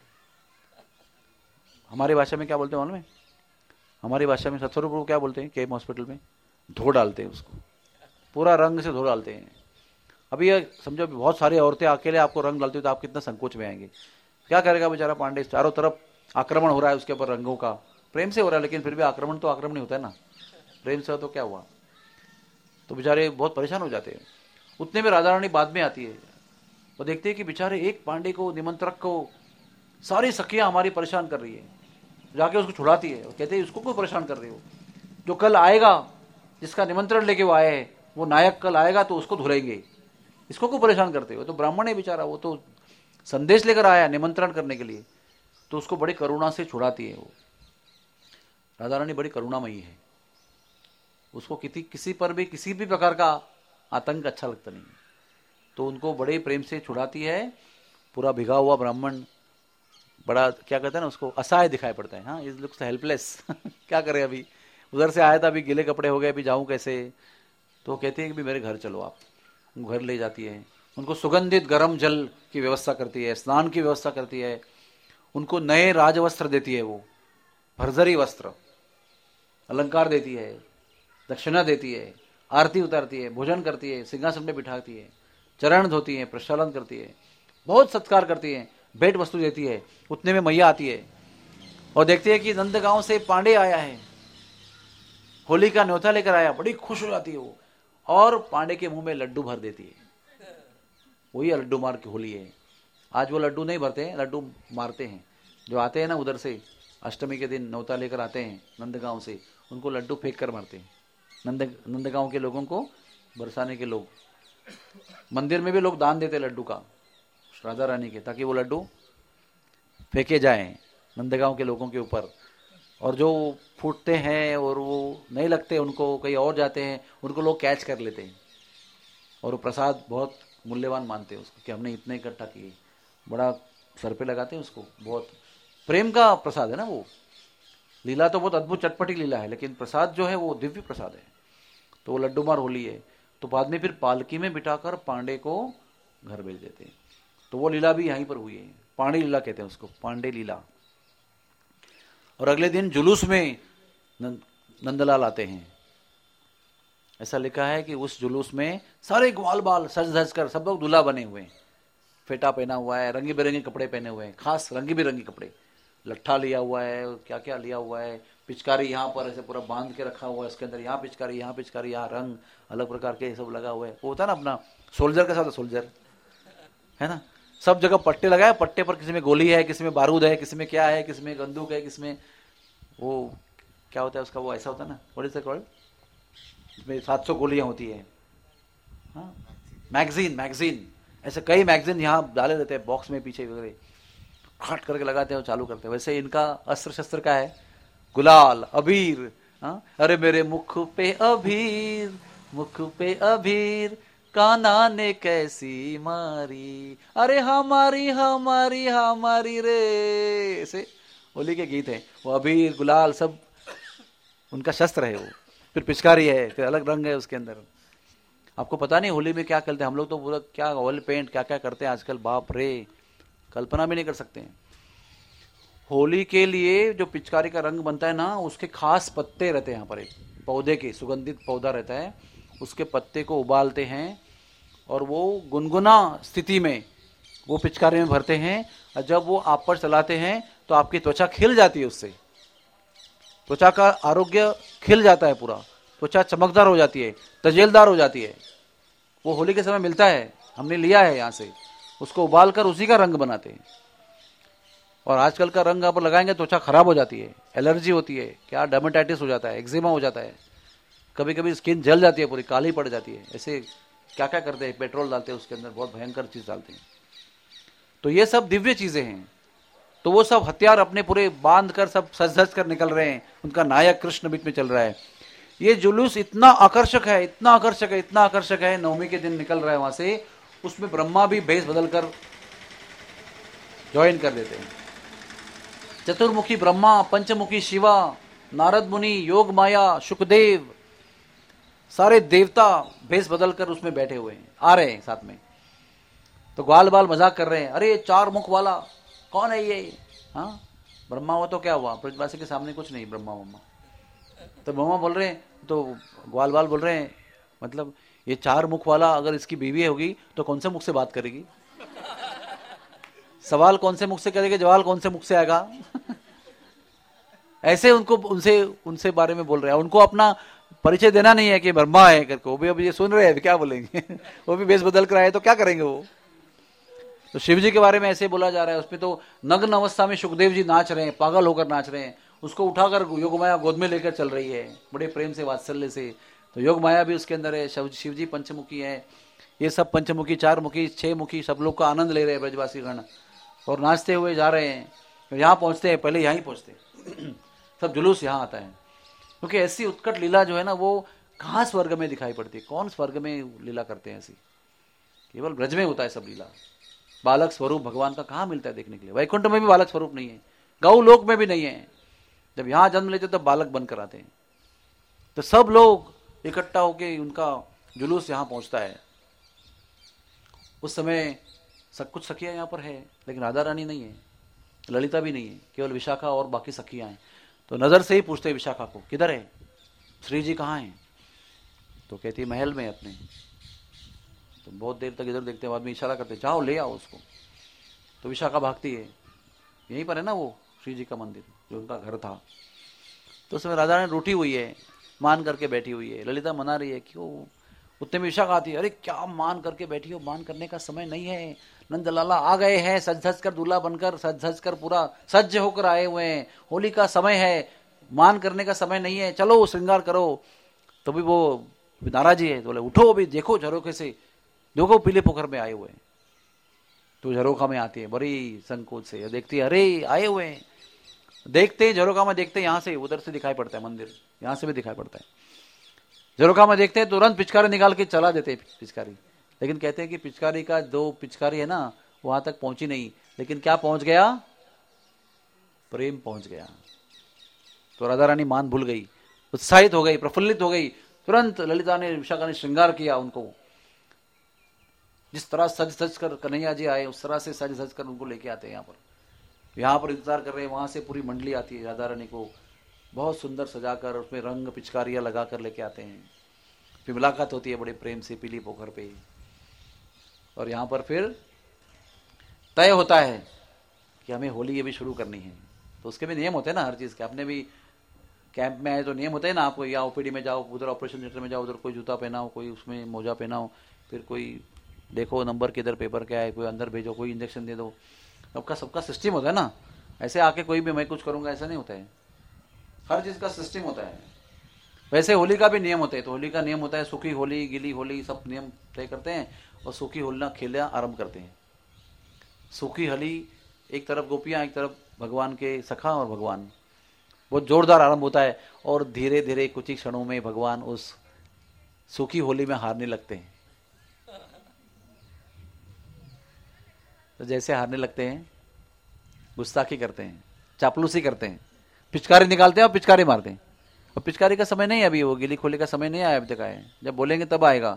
हमारी भाषा में क्या बोलते हैं मालूम है? हमारी भाषा में सत्स्वरूप को क्या बोलते हैं? केम हॉस्पिटल में धो डालते हैं उसको, पूरा रंग से धो डालते हैं। अभी ये समझो, बहुत सारी औरतें अकेले आपको रंग डालती हो तो आप कितना संकोच में आएंगे। क्या करेगा बेचारा पांडे? चारों तरफ आक्रमण हो रहा है उसके ऊपर रंगों का, प्रेम से हो रहा है, लेकिन फिर भी आक्रमण तो आक्रमण नहीं होता है ना, प्रेम से हो तो क्या हुआ। तो बेचारे बहुत परेशान हो जाते हैं। उतने में राधा रानी बाद में आती है, वो देखते हैं कि बेचारे एक पांडे को, निमंत्रक को, सारी सखियां हमारी परेशान कर रही है। जाके उसको छुड़ाती है और कहते हैं उसको क्यों परेशान कर रहे हो? जो कल आएगा, जिसका निमंत्रण लेके वो आए हैं, वो नायक कल आएगा तो उसको धुलेंगे, इसको क्यों परेशान करते हो? तो ब्राह्मण है बेचारा, वो तो संदेश लेकर आया निमंत्रण करने के लिए, तो उसको बड़ी करुणा से छुड़ाती है वो। राधा रानी बड़ी करुणामयी है, उसको किसी किसी पर भी किसी भी प्रकार का आतंक अच्छा लगता नहीं, तो उनको बड़े प्रेम से छुड़ाती है। पूरा भिगा हुआ ब्राह्मण बड़ा, क्या कहते हैं ना, उसको असहाय दिखाई पड़ता है। हाँ, इज लुक्स हेल्पलेस क्या करे, अभी उधर से आया था, अभी गीले कपड़े हो गए, अभी जाऊं कैसे? तो कहते हैं कि मेरे घर चलो आप। घर ले जाती है, उनको सुगंधित गर्म जल की व्यवस्था करती है, स्नान की व्यवस्था करती है, उनको नए राजवस्त्र देती है, वो भरजरी वस्त्र, अलंकार देती है, दक्षिणा देती है, आरती उतारती है, भोजन करती है, सिंहासन में बिठाती है, चरण धोती है, प्रक्षालन करती है, बहुत सत्कार करती है, भेंट वस्तु देती है। उतने में मैया आती है और देखती है कि नंदगांव से पांडे आया है, होली का न्योता लेकर आया। बड़ी खुश हो जाती है वो, और पांडे के मुंह में लड्डू भर देती है। वही लड्डू मार की होली है। आज वो लड्डू नहीं भरते हैं, लड्डू मारते हैं। जो आते हैं ना उधर से, अष्टमी के दिन न्योता लेकर आते हैं नंदगांव से, उनको लड्डू फेंक कर मारते हैं। नंद नंदगांव के लोगों को बरसाने के लोग, मंदिर में भी लोग दान देते लड्डू का राधा रानी के, ताकि वो लड्डू फेंके जाएं नंदगांव के लोगों के ऊपर। और जो फूटते हैं और वो नहीं लगते उनको, कहीं और जाते हैं, उनको लोग कैच कर लेते हैं, और वो प्रसाद बहुत मूल्यवान मानते हैं उसको, कि हमने इतने इकट्ठा किए, बड़ा सर पे लगाते हैं उसको। बहुत प्रेम का प्रसाद है ना वो। लीला तो बहुत अद्भुत चटपटी लीला है, लेकिन प्रसाद जो है वो दिव्य प्रसाद है। तो वो लड्डू मार होली है। तो बाद में फिर पालकी में बिठाकर पांडे को घर भेज देते हैं। तो वो लीला भी यहीं पर हुई है, पांडे लीला कहते हैं उसको, पांडे लीला। और अगले दिन जुलूस में नंदलाल आते हैं, ऐसा लिखा है कि उस जुलूस में सारे ग्वाल बाल सज धज कर सब लोग दूल्हा बने हुए हैं, फेटा पहना हुआ है, रंगी बिरंगे कपड़े पहने हुए हैं, खास रंगी बिरंगी कपड़े, लट्ठा लिया हुआ है, क्या क्या लिया हुआ है, पिचकारी यहाँ पर ऐसे पूरा बांध के रखा हुआ है, इसके अंदर यहाँ पिचकारी, यहाँ पिचकारी, यहाँ रंग अलग प्रकार के सब लगा हुआ है। वो होता है ना अपना सोल्जर के साथ सोल्जर है ना, सब जगह पट्टे लगाए, पट्टे पर किसी में गोली है, किसी में बारूद है, किसी में क्या है, किसी में बंदूक है, किसी में वो क्या होता है उसका, वो ऐसा होता है ना, व्हाट इज दैट कॉल्ड, इसमें सात सौ गोलियां होती है, हाँ मैगजीन, मैगजीन ऐसे कई मैगजीन यहाँ डाले रहते हैं बॉक्स में पीछे वगैरह, खट करके लगाते हैं, चालू करते हैं। वैसे इनका अस्त्र शस्त्र का है गुलाल अबीर, हाँ अरे मेरे मुख पे अबीर, मुख पे अबीर, कान्हा ने कैसी मारी, अरे हमारी हमारी हमारी रे, ऐसे होली के गीत हैं। वो अबीर गुलाल सब उनका शस्त्र है। वो फिर पिचकारी है, फिर अलग रंग है उसके अंदर। आपको पता नहीं होली में क्या खेलते हैं हम लोग, तो पूरा क्या ऑयल पेंट क्या क्या करते हैं आजकल, बाप रे, कल्पना भी नहीं कर सकते हैं। होली के लिए जो पिचकारी का रंग बनता है ना, उसके खास पत्ते रहते हैं यहाँ पर, एक पौधे के सुगंधित पौधा रहता है, उसके पत्ते को उबालते हैं और वो गुनगुना स्थिति में वो पिचकारी में भरते हैं, और जब वो आप पर चलाते हैं तो आपकी त्वचा खिल जाती है, उससे त्वचा का आरोग्य खिल जाता है, पूरा त्वचा चमकदार हो जाती है, तजेलदार हो जाती है। वो होली के समय मिलता है, हमने लिया है यहाँ से, उसको उबाल कर उसी का रंग बनाते हैं। और आजकल का रंग आप लगाएंगे त्वचा खराब हो जाती है, एलर्जी होती है, क्या डर्मेटाइटिस हो जाता है, एक्जिमा हो जाता है, कभी कभी स्किन जल जाती है, पूरी काली पड़ जाती है। ऐसे क्या क्या करते हैं, पेट्रोल डालते हैं उसके अंदर, बहुत भयंकर चीज डालते हैं। तो ये सब दिव्य चीजें हैं। तो वो सब हथियार अपने पूरे बांध कर सब सज धज कर निकल रहे हैं, उनका नायक कृष्ण बीच में चल रहा है। ये जुलूस इतना आकर्षक है, इतना आकर्षक है, इतना आकर्षक है, नवमी के दिन निकल रहा है वहां से, उसमें ब्रह्मा भी भेष बदल कर ज्वाइन कर देते हैं। चतुर्मुखी ब्रह्मा, पंचमुखी शिवा, नारद मुनि, योग माया, शुकदेव, सारे देवता भेष बदल कर उसमें बैठे हुए हैं, आ रहे हैं साथ में। तो ग्वाल बाल मजाक कर रहे हैं, अरे चार मुख वाला कौन है ये, हाँ ब्रह्मा हुआ तो क्या हुआ, ब्रजवासी के सामने कुछ नहीं ब्रह्मा ब्रह्मा। तो ब्रह्मा बोल रहे हैं, तो ग्वाल बाल बोल रहे हैं, मतलब ये चार मुख वाला अगर इसकी बीवी होगी तो कौन से मुख से बात करेगी, सवाल कौन से मुख से करेगी, जवाब कौन से मुख से आएगा। ऐसे उनको उनसे उनसे बारे में बोल रहे हैं। उनको अपना परिचय देना नहीं है कि ब्रह्मा है करके, वो भी अभी ये सुन रहे हैं, क्या बोलेंगे। वो भी भेष बदल कर आए तो क्या करेंगे वो। तो शिव जी के बारे में ऐसे बोला जा रहा है, उसमें तो नग्न अवस्था में सुखदेव जी नाच रहे हैं, पागल होकर नाच रहे हैं, उसको उठाकर योगमाया गोद में लेकर चल रही है बड़े प्रेम से, वात्सल्य से। तो योगमाया भी उसके अंदर है, शिव जी पंचमुखी है, ये सब पंचमुखी, चार मुखी, छह मुखी, सब लोग का आनंद ले रहे हैं ब्रजवासी गण, और नाचते हुए जा रहे हैं। यहाँ पहुंचते हैं, पहले यहाँ ही पहुंचते हैं, सब जुलूस यहाँ आता है। क्योंकि ऐसी उत्कट लीला जो है ना, वो कहाँ स्वर्ग में दिखाई पड़ती है, कौन स्वर्ग में लीला करते हैं ऐसी, केवल ब्रज में होता है सब लीला। बालक स्वरूप भगवान का कहाँ मिलता है देखने के लिए, वैकुंठ में भी बालक स्वरूप नहीं है, गौ लोक में भी नहीं है। जब यहाँ जन्म लेते तब बालक बनकर आते हैं। तो सब लोग इकट्ठा होके उनका जुलूस यहाँ पहुंचता है। उस समय सब कुछ सखियां यहाँ पर है, लेकिन राधा रानी नहीं है, ललिता भी नहीं है, केवल विशाखा और बाकी सखियां हैं। तो नजर से ही पूछते हैं विशाखा को, किधर है श्री जी, कहाँ हैं। तो कहती है महल में अपने। तो बहुत देर तक इधर देखते हैं, बाद में इशारा करते जाओ ले आओ उसको। तो विशाखा भागती है, यहीं पर है ना वो श्री जी का मंदिर जो उनका घर था। तो उसमें राधा रानी रूठी हुई है, मान करके बैठी हुई है, ललिता मना रही है, क्यों। उतने में विशाखा आती है, अरे क्या मान करके बैठी हो, मान करने का समय नहीं है, नंदलाला आ गए हैं, सज धज कर दूल्हा बनकर, सज धज कर पूरा सज्ज होकर आए हुए हैं, होली का समय है, मान करने का समय नहीं है, चलो श्रृंगार करो। तो भी वो नाराजी है, तो बोले उठो अभी, देखो झरोखे से, देखो पीले पोखर में आए हुए हैं। तो झरोखा में आती है बड़ी संकोच से, देखती है अरे आए हुए हैं। देखते झरोखा में देखते, यहाँ से उधर से दिखाई पड़ता है मंदिर, यहाँ से भी दिखाई पड़ता है। झरोखा में देखते हैं, तुरंत पिचकारी निकाल के चला देते हैं पिचकारी। लेकिन कहते हैं कि पिचकारी का दो पिचकारी है ना, वहां तक पहुंची नहीं, लेकिन क्या पहुंच गया, प्रेम पहुंच गया। तो राधा रानी मान भूल गई, उत्साहित हो गई, प्रफुल्लित हो गई। तुरंत ललिता ने, विशाखा ने श्रृंगार किया उनको, जिस तरह सज सज कर कन्हैया जी आए उस तरह से सज सज कर उनको लेके आते हैं यहाँ पर। यहाँ पर इंतजार कर रहे हैं, वहां से पूरी मंडली आती है, राधा रानी को बहुत सुंदर सजाकर उसमें रंग पिचकारियां लगा कर लेके आते हैं। फिर मुलाकात होती है बड़े प्रेम से पीली पोखर पे, और यहाँ पर फिर तय होता है कि हमें होली ये भी शुरू करनी है। तो उसके भी नियम होते हैं ना हर चीज़ के। आपने भी कैंप में आए तो नियम होते हैं ना, आपको या ओपीडी में जाओ, उधर ऑपरेशन थिएटर में जाओ, उधर कोई जूता पहनाओ, कोई उसमें मोजा पहनाओ, फिर कोई देखो नंबर किधर पेपर क्या है, कोई अंदर भेजो, कोई इंजेक्शन दे दो। सबका सबका सिस्टम होता है ना। ऐसे आके कोई भी मैं कुछ करूँगा ऐसा नहीं होता है, हर चीज़ का सिस्टम होता है। वैसे होली का भी नियम होते हैं। तो होली का नियम होता है सूखी होली, गीली होली, सब नियम तय करते हैं और सूखी होली खेलना आरंभ करते हैं। सूखी होली, एक तरफ गोपियाँ, एक तरफ भगवान के सखा और भगवान, बहुत जोरदार आरंभ होता है और धीरे धीरे कुछ ही क्षणों में भगवान उस सूखी होली में हारने लगते हैं। तो जैसे हारने लगते हैं, गुस्ताखी करते हैं, चापलूसी करते हैं, पिचकारी निकालते हैं और पिचकारी मारते हैं। और पिचकारी का समय नहीं है अभी, वो गिली खोली का समय नहीं आया अभी तक आए, जब बोलेंगे तब आएगा।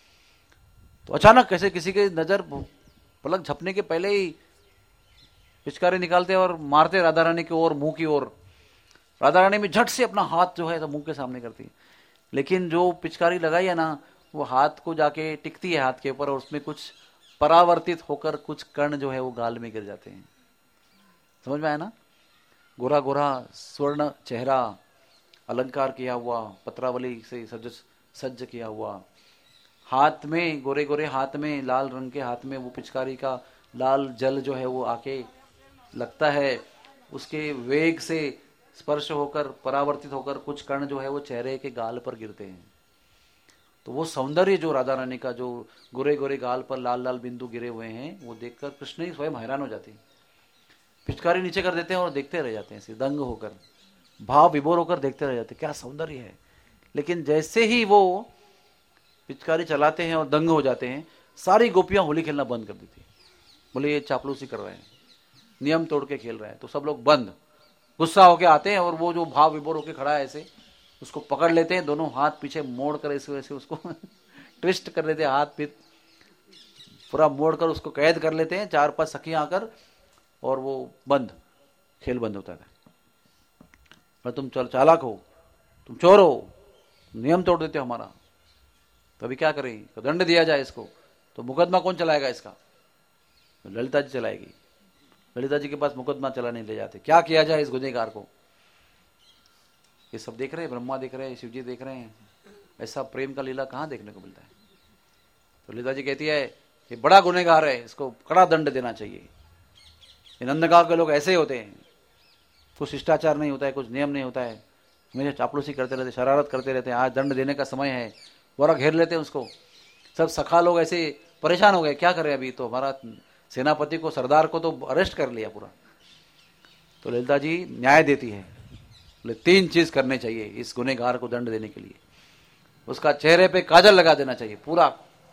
तो अचानक कैसे किसी की नजर पलक झपने के पहले ही पिचकारी निकालते और मारते राधा रानी की ओर, मुंह की ओर। राधा रानी में झट से अपना हाथ जो है तो मुंह के सामने करती है, लेकिन जो पिचकारी लगाई है ना, वो हाथ को जाके टिकती है हाथ के ऊपर और उसमें कुछ परावर्तित होकर कुछ कण जो है वो गाल में गिर जाते हैं। समझ में आया ना? गोरा गोरा स्वर्ण चेहरा, अलंकार किया हुआ, पत्रावली से सज सज्ज किया हुआ, हाथ में गोरे गोरे हाथ में, लाल रंग के हाथ में वो पिचकारी का लाल जल जो है वो आके लगता है, उसके वेग से स्पर्श होकर परावर्तित होकर कुछ कण जो है वो चेहरे के गाल पर गिरते हैं। तो वो सौंदर्य जो राधा रानी का, जो गोरे गोरे गाल पर लाल लाल बिंदु गिरे हुए हैं, वो देखकर कृष्ण ही स्वयं हैरान हो जाते हैं। पिचकारी नीचे कर देते हैं और देखते रह जाते हैं, ऐसे दंग होकर, भाव विभोर होकर देखते रह जाते हैं, क्या सौंदर्य है। लेकिन जैसे ही वो पिचकारी चलाते हैं और दंग हो जाते हैं, सारी गोपियां होली खेलना बंद कर देती है। बोले ये चापलूसी कर रहे हैं, नियम तोड़ के खेल रहे हैं। तो सब लोग बंद, गुस्सा होके आते हैं और वो जो भाव विभोर होके खड़ा है ऐसे, उसको पकड़ लेते हैं, दोनों हाथ पीछे मोड़ कर ऐसे वैसे उसको ट्विस्ट कर लेते हैं, हाथ पीछे पूरा मोड़ कर उसको कैद कर लेते हैं, चार पांच सखियां आकर, और वो बंद, खेल बंद होता है। और तुम चल चालाक हो, तुम चोर हो, नियम तोड़ देते हो हमारा, तो अभी क्या करें? तो दंड दिया जाए इसको। तो मुकदमा कौन चलाएगा इसका? तो ललिता जी चलाएगी। ललिता जी के पास मुकदमा चलाने ले जाते, क्या किया जाए इस गुनहगार को। ये सब देख रहे हैं, ब्रह्मा देख रहे हैं, शिव जी देख रहे हैं, ऐसा प्रेम का लीला कहाँ देखने को मिलता है। तो ललिता जी कहती है ये बड़ा गुनहगार है, इसको कड़ा दंड देना चाहिए। नंदगांव के लोग ऐसे ही होते हैं, कुछ शिष्टाचार नहीं होता है, कुछ नियम नहीं होता है, हमेशा चापलूसी करते रहते, शरारत करते रहते हैं। आज दंड देने का समय है, वरा घेर लेते हैं उसको। सब सखा लोग ऐसे परेशान हो गए, क्या करें अभी, तो हमारा सेनापति को, सरदार को तो अरेस्ट कर लिया पूरा। तो ललिता जी न्याय देती है, बोले तीन चीज करने चाहिए इस गुनहगार को दंड देने के लिए। उसका चेहरे पे काजल लगा देना चाहिए, पूरा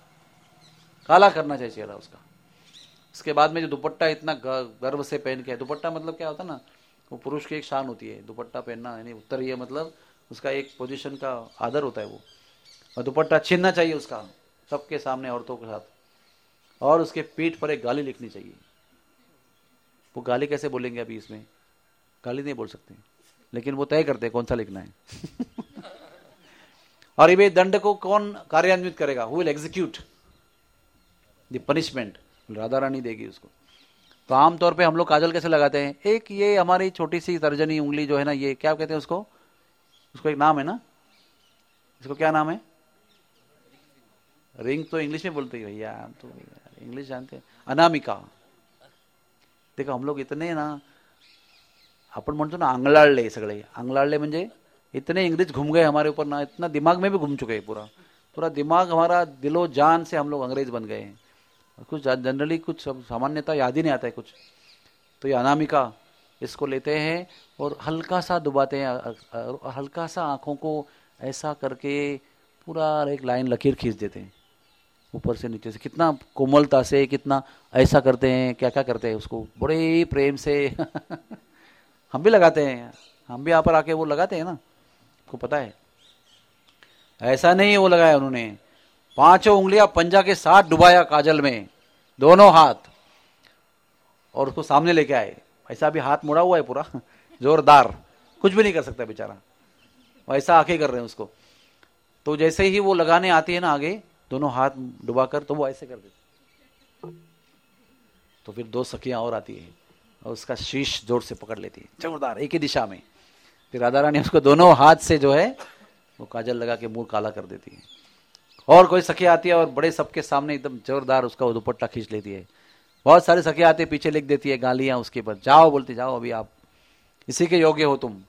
काला करना चाहिए चेहरा उसका। इसके बाद में जो दुपट्टा इतना गर्व से पहन के, दुपट्टा मतलब क्या होता है ना, वो पुरुष की एक शान होती है, दुपट्टा पहनना, यानी उत्तरीय मतलब उसका एक पोजीशन का आदर होता है वो। और दुपट्टा छीनना चाहिए उसका सबके सामने, औरतों के साथ, और उसके पीठ पर एक गाली लिखनी चाहिए। वो गाली कैसे बोलेंगे अभी, इसमें गाली नहीं बोल सकते, लेकिन वो तय करते हैं कौन सा लिखना है। और ये दंड को कौन कार्यान्वित करेगा? Who will execute the punishment? Radha Rani देगी उसको। तो आमतौर पे हम लोग काजल कैसे लगाते हैं? एक ये हमारी छोटी सी तर्जनी उंगली जो है ना, ये क्या कहते हैं उसको? उसको एक नाम है ना, इसको क्या नाम है? रिंग तो इंग्लिश में बोलते हैं भैया, हम तो इंग्लिश जानते हैं। अनामिका। देखो हम लोग इतने ना, आपण म्हणतो ना आंगलाळले, सगळे आंगलाळले म्हणजे इतने इंग्लिश घूम गए हमारे ऊपर ना, इतना दिमाग में भी घूम चुके हैं, पूरा पूरा दिमाग हमारा, दिलो जान से हम लोग अंग्रेज बन गए हैं। कुछ जनरली कुछ सामान्यता याद ही नहीं आता है कुछ। तो ये अनामिका, इसको लेते हैं और हल्का सा डुबाते हैं, हल्का सा आंखों को ऐसा करके पूरा एक लाइन लकीर खींच देते हैं ऊपर से नीचे से। कितना कोमलता से, कितना ऐसा करते हैं, क्या क्या करते हैं उसको बड़े प्रेम से। हम भी लगाते हैं, हम भी यहाँ पर आके वो लगाते हैं ना, आपको पता है। ऐसा नहीं वो लगाया उन्होंने, पांचों उंगलियां पंजा के साथ डुबाया काजल में, दोनों हाथ, और उसको सामने लेके आए। ऐसा भी हाथ मुड़ा हुआ है पूरा जोरदार, कुछ भी नहीं कर सकता बेचारा, वैसा आंखें कर रहे हैं उसको। तो जैसे ही वो लगाने आती है ना आगे दोनों हाथ डुबाकर, तो वो ऐसे कर देती, तो फिर दो सखियां और आती है और उसका शीश जोर से पकड़ लेती है, जोरदार एक ही दिशा में। फिर राधा रानी उसको दोनों हाथ से जो है वो काजल लगा के मुंह काला कर देती है। और कोई सखिया आती है और बड़े सबके सामने एकदम जोरदार उसका दुपट्टा खींच लेती है। बहुत सारे सखिया आते पीछे लिख देती है गालियां उसके ऊपर, जाओ बोलती जाओ अभी आप इसी के योग्य हो तुम।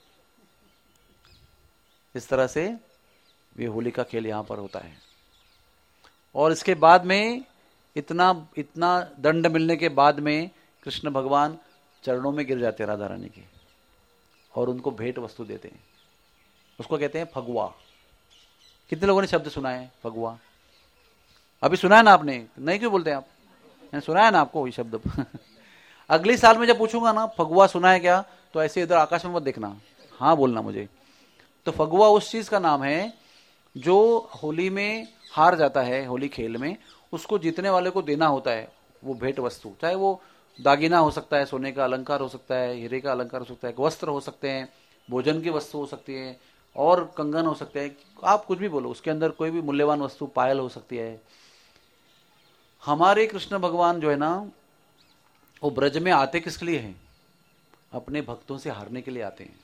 इस तरह से ये होली का खेल यहां पर होता है। और इसके बाद में इतना इतना दंड मिलने के बाद में कृष्ण भगवान चरणों में गिर जाते हैं राधा रानी के और उनको भेंट वस्तु देते हैं। उसको कहते हैं फगुआ। कितने लोगों ने शब्द सुना है फगुआ? अभी सुना है ना आपने? नहीं क्यों बोलते हैं आप? मैंने सुना है ना आपको ये शब्द। अगली साल में जब पूछूंगा ना फगुआ सुना है क्या, तो ऐसे इधर आकाश में मत देखना, हाँ बोलना मुझे। तो फगुआ उस चीज का नाम है जो होली में हार जाता है, होली खेल में उसको जीतने वाले को देना होता है वो भेंट वस्तु। चाहे वो दागिना हो सकता है, सोने का अलंकार हो सकता है, हीरे का अलंकार हो सकता है, वस्त्र हो सकते हैं, भोजन की वस्तु हो सकती है और कंगन हो सकते हैं, आप कुछ भी बोलो, उसके अंदर कोई भी मूल्यवान वस्तु, पायल हो सकती है। हमारे कृष्ण भगवान जो है ना वो ब्रज में आते किसके लिए हैं? अपने भक्तों से हारने के लिए आते हैं।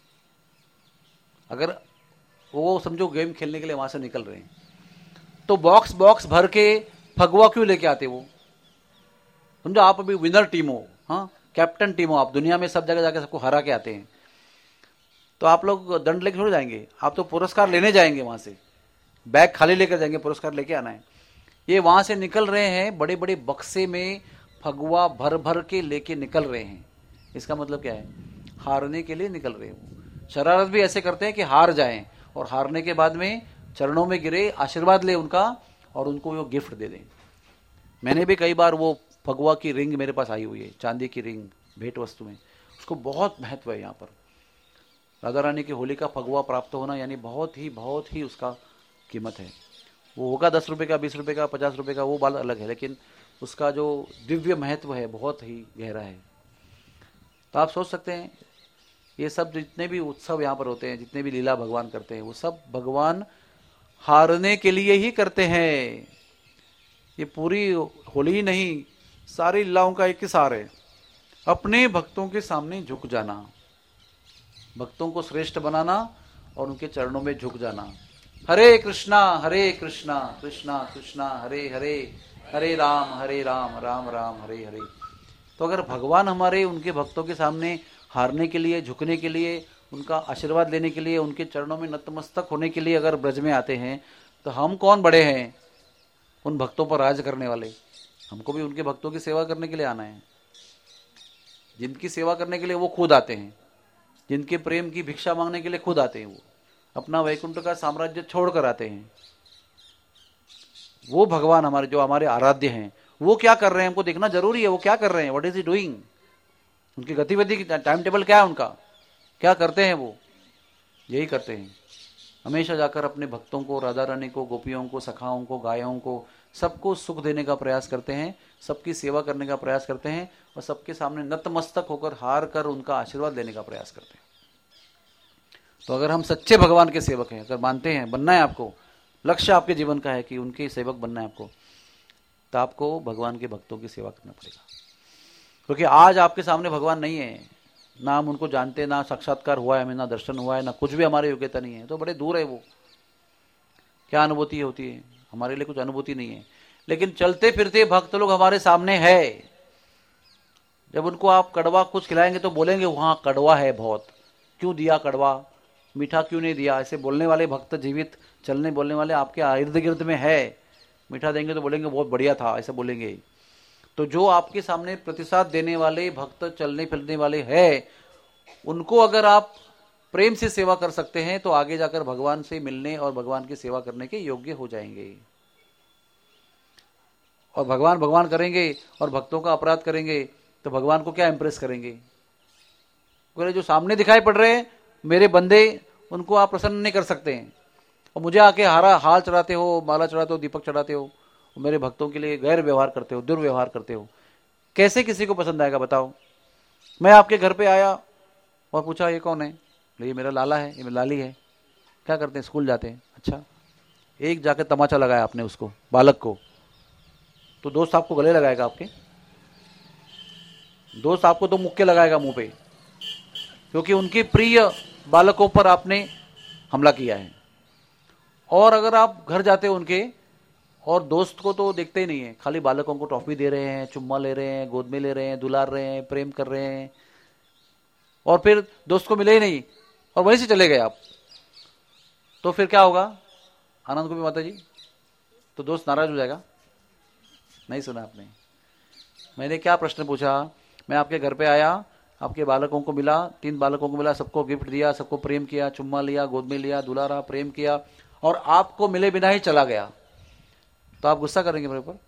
अगर वो समझो गेम खेलने के लिए वहां से निकल रहे हैं तो बॉक्स बॉक्स भर के फगुआ क्यों लेके आते वो? समझो आप अभी विनर टीम हो, हाँ कैप्टन टीम हो, आप दुनिया में सब जगह जाके सबको हरा के आते हैं, तो आप लोग दंड लेके थोड़ी जाएंगे, आप तो पुरस्कार लेने जाएंगे। वहां से बैग खाली लेकर जाएंगे, पुरस्कार लेके आना है। ये वहां से निकल रहे हैं बड़े बड़े बक्से में फगुआ भर भर के लेके निकल रहे हैं। इसका मतलब क्या है? हारने के लिए निकल रहे हैं। शरारत भी ऐसे करते हैं कि हार जाएं और हारने के बाद में चरणों में गिरे, आशीर्वाद ले उनका और उनको वो गिफ्ट दे दें। मैंने भी कई बार वो फगुआ की रिंग मेरे पास आई हुई है, चांदी की रिंग भेंट वस्तु में, उसको बहुत महत्व है। यहाँ पर राधा रानी की होली का फगुआ प्राप्त होना यानी बहुत ही बहुत ही उसका कीमत है। वो होगा दस रुपए का, बीस रुपए का, पचास रुपए का, वो बात अलग है, लेकिन उसका जो दिव्य महत्व है बहुत ही गहरा है। तो आप सोच सकते हैं ये सब जितने भी उत्सव यहाँ पर होते हैं, जितने भी लीला भगवान करते हैं, वो सब भगवान हारने के लिए ही करते हैं। ये पूरी होली ही नहीं, सारी लीलाओं का एक ही सार है, अपने भक्तों के सामने झुक जाना, भक्तों को श्रेष्ठ बनाना और उनके चरणों में झुक जाना। हरे कृष्णा हरे कृष्णा कृष्णा कृष्णा हरे हरे, हरे राम हरे राम राम राम हरे हरे। तो अगर भगवान हमारे उनके भक्तों के सामने हारने के लिए, झुकने के लिए, उनका आशीर्वाद लेने के लिए, उनके चरणों में नतमस्तक होने के लिए अगर ब्रज में आते हैं, तो हम कौन बड़े हैं उन भक्तों पर राज करने वाले? हमको भी उनके भक्तों की सेवा करने के लिए आना है। जिनकी सेवा करने के लिए वो खुद आते हैं, जिनके प्रेम की भिक्षा मांगने के लिए खुद आते हैं, वो अपना वैकुंठ का साम्राज्य छोड़ कर आते हैं। वो भगवान हमारे जो हमारे आराध्य हैं, वो क्या कर रहे हैं हमको देखना जरूरी है। वो क्या कर रहे हैं, व्हाट इज ही डूइंग, उनकी गतिविधि टाइम टेबल क्या है उनका, क्या करते हैं वो? यही करते हैं, हमेशा जाकर अपने भक्तों को, राधा रानी को, गोपियों को, सखाओं को, गायों को, सबको सुख देने का प्रयास करते हैं, सबकी सेवा करने का प्रयास करते हैं और सबके सामने नतमस्तक होकर हार कर उनका आशीर्वाद लेने का प्रयास करते हैं। तो अगर हम सच्चे भगवान के सेवक हैं, अगर मानते हैं बनना है आपको, लक्ष्य आपके जीवन का है कि उनके सेवक बनना है आपको, तो आपको भगवान के भक्तों की सेवा करना पड़ेगा। क्योंकि आज आपके सामने भगवान नहीं है, ना हम उनको जानते, ना साक्षात्कार हुआ है हमें, ना दर्शन हुआ है, ना कुछ भी हमारे योग्यता नहीं है, तो बड़े दूर है वो। क्या अनुभूति होती है? हमारे लिए कुछ अनुभूति नहीं है। लेकिन चलते फिरते भक्त लोग हमारे सामने है, जब उनको आप कड़वा कुछ खिलाएंगे तो बोलेंगे वहां कड़वा है बहुत, क्यों दिया कड़वा, मीठा क्यों नहीं दिया। ऐसे बोलने वाले भक्त जीवित चलने बोलने वाले आपके इर्द गिर्द में है। मीठा देंगे तो बोलेंगे बहुत बढ़िया था, ऐसे बोलेंगे। तो जो आपके सामने प्रतिसाद देने वाले भक्त, चलने फिरने वाले हैं, उनको अगर आप प्रेम से सेवा कर सकते हैं तो आगे जाकर भगवान से मिलने और भगवान की सेवा करने के योग्य हो जाएंगे। और भगवान भगवान करेंगे और भक्तों का अपराध करेंगे तो भगवान को क्या इंप्रेस करेंगे? बोले जो सामने दिखाई पड़ रहे हैं मेरे बंदे, उनको आप प्रसन्न नहीं कर सकते हैं, और मुझे आके हारा हाल चढ़ाते हो, माला चढ़ाते हो, दीपक चढ़ाते हो, मेरे भक्तों के लिए गैर व्यवहार करते हो, दुर्व्यवहार करते हो, कैसे किसी को पसंद आएगा बताओ? मैं आपके घर पे आया और पूछा ये कौन है? ये मेरा लाला है, ये मेरी लाली है, क्या करते हैं? स्कूल जाते हैं। अच्छा, एक जाके तमाचा लगाया आपने उसको, बालक को, तो दोस्त आपको गले लगाएगा? आपके दोस्त आपको तो मुक्के लगाएगा मुंह पे, क्योंकि उनके प्रिय बालकों पर आपने हमला किया है। और अगर आप घर जाते हो उनके, और दोस्त को तो देखते ही नहीं है, खाली बालकों को टॉफी दे रहे हैं, चुम्मा ले रहे हैं, गोद में ले रहे हैं, दुलार रहे हैं, प्रेम कर रहे हैं, और फिर दोस्त को मिले ही नहीं और वहीं से चले गए आप, तो फिर क्या होगा? आनंद को भी माता जी, तो दोस्त नाराज हो जाएगा। नहीं सुना आपने? मैंने क्या प्रश्न पूछा? मैं आपके घर पे आया, आपके बालकों को मिला, तीन बालकों को मिला, सबको गिफ्ट दिया, सबको प्रेम किया, चुम्मा लिया, गोद में लिया, दुलारा, प्रेम किया, और आपको मिले बिना ही चला गया, तो आप गुस्सा करेंगे मेरे ऊपर?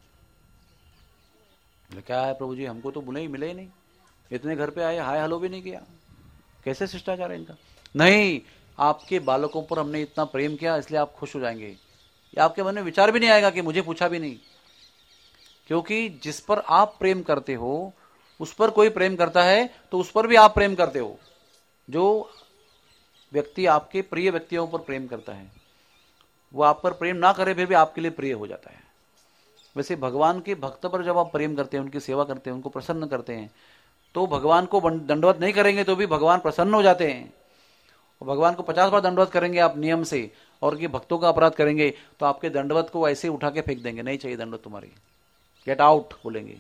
क्या है प्रभु जी, हमको तो बुले ही मिले ही नहीं, इतने घर पे आए, हाय हेलो भी नहीं किया, कैसे शिष्टाचार है इनका? नहीं, आपके बालकों पर हमने इतना प्रेम किया इसलिए आप खुश हो जाएंगे। या आपके मन में विचार भी नहीं आएगा कि मुझे पूछा भी नहीं, क्योंकि जिस पर आप प्रेम करते हो उस पर कोई प्रेम करता है तो उस पर भी आप प्रेम करते हो। जो व्यक्ति आपके प्रिय व्यक्तियों पर प्रेम करता है वो आप पर प्रेम ना करे फिर भी आपके लिए प्रिय हो जाता है। वैसे भगवान के भक्त पर जब आप प्रेम करते हैं, उनकी सेवा करते हैं, उनको प्रसन्न करते हैं, तो भगवान को दंडवत नहीं करेंगे तो भी भगवान प्रसन्न हो जाते हैं। और भगवान को पचास बार दंडवत करेंगे आप नियम से, और ये भक्तों का अपराध करेंगे तो आपके दंडवत को ऐसे उठा के फेंक देंगे, नहीं चाहिए दंडवत तुम्हारी, गेट आउट बोलेंगे।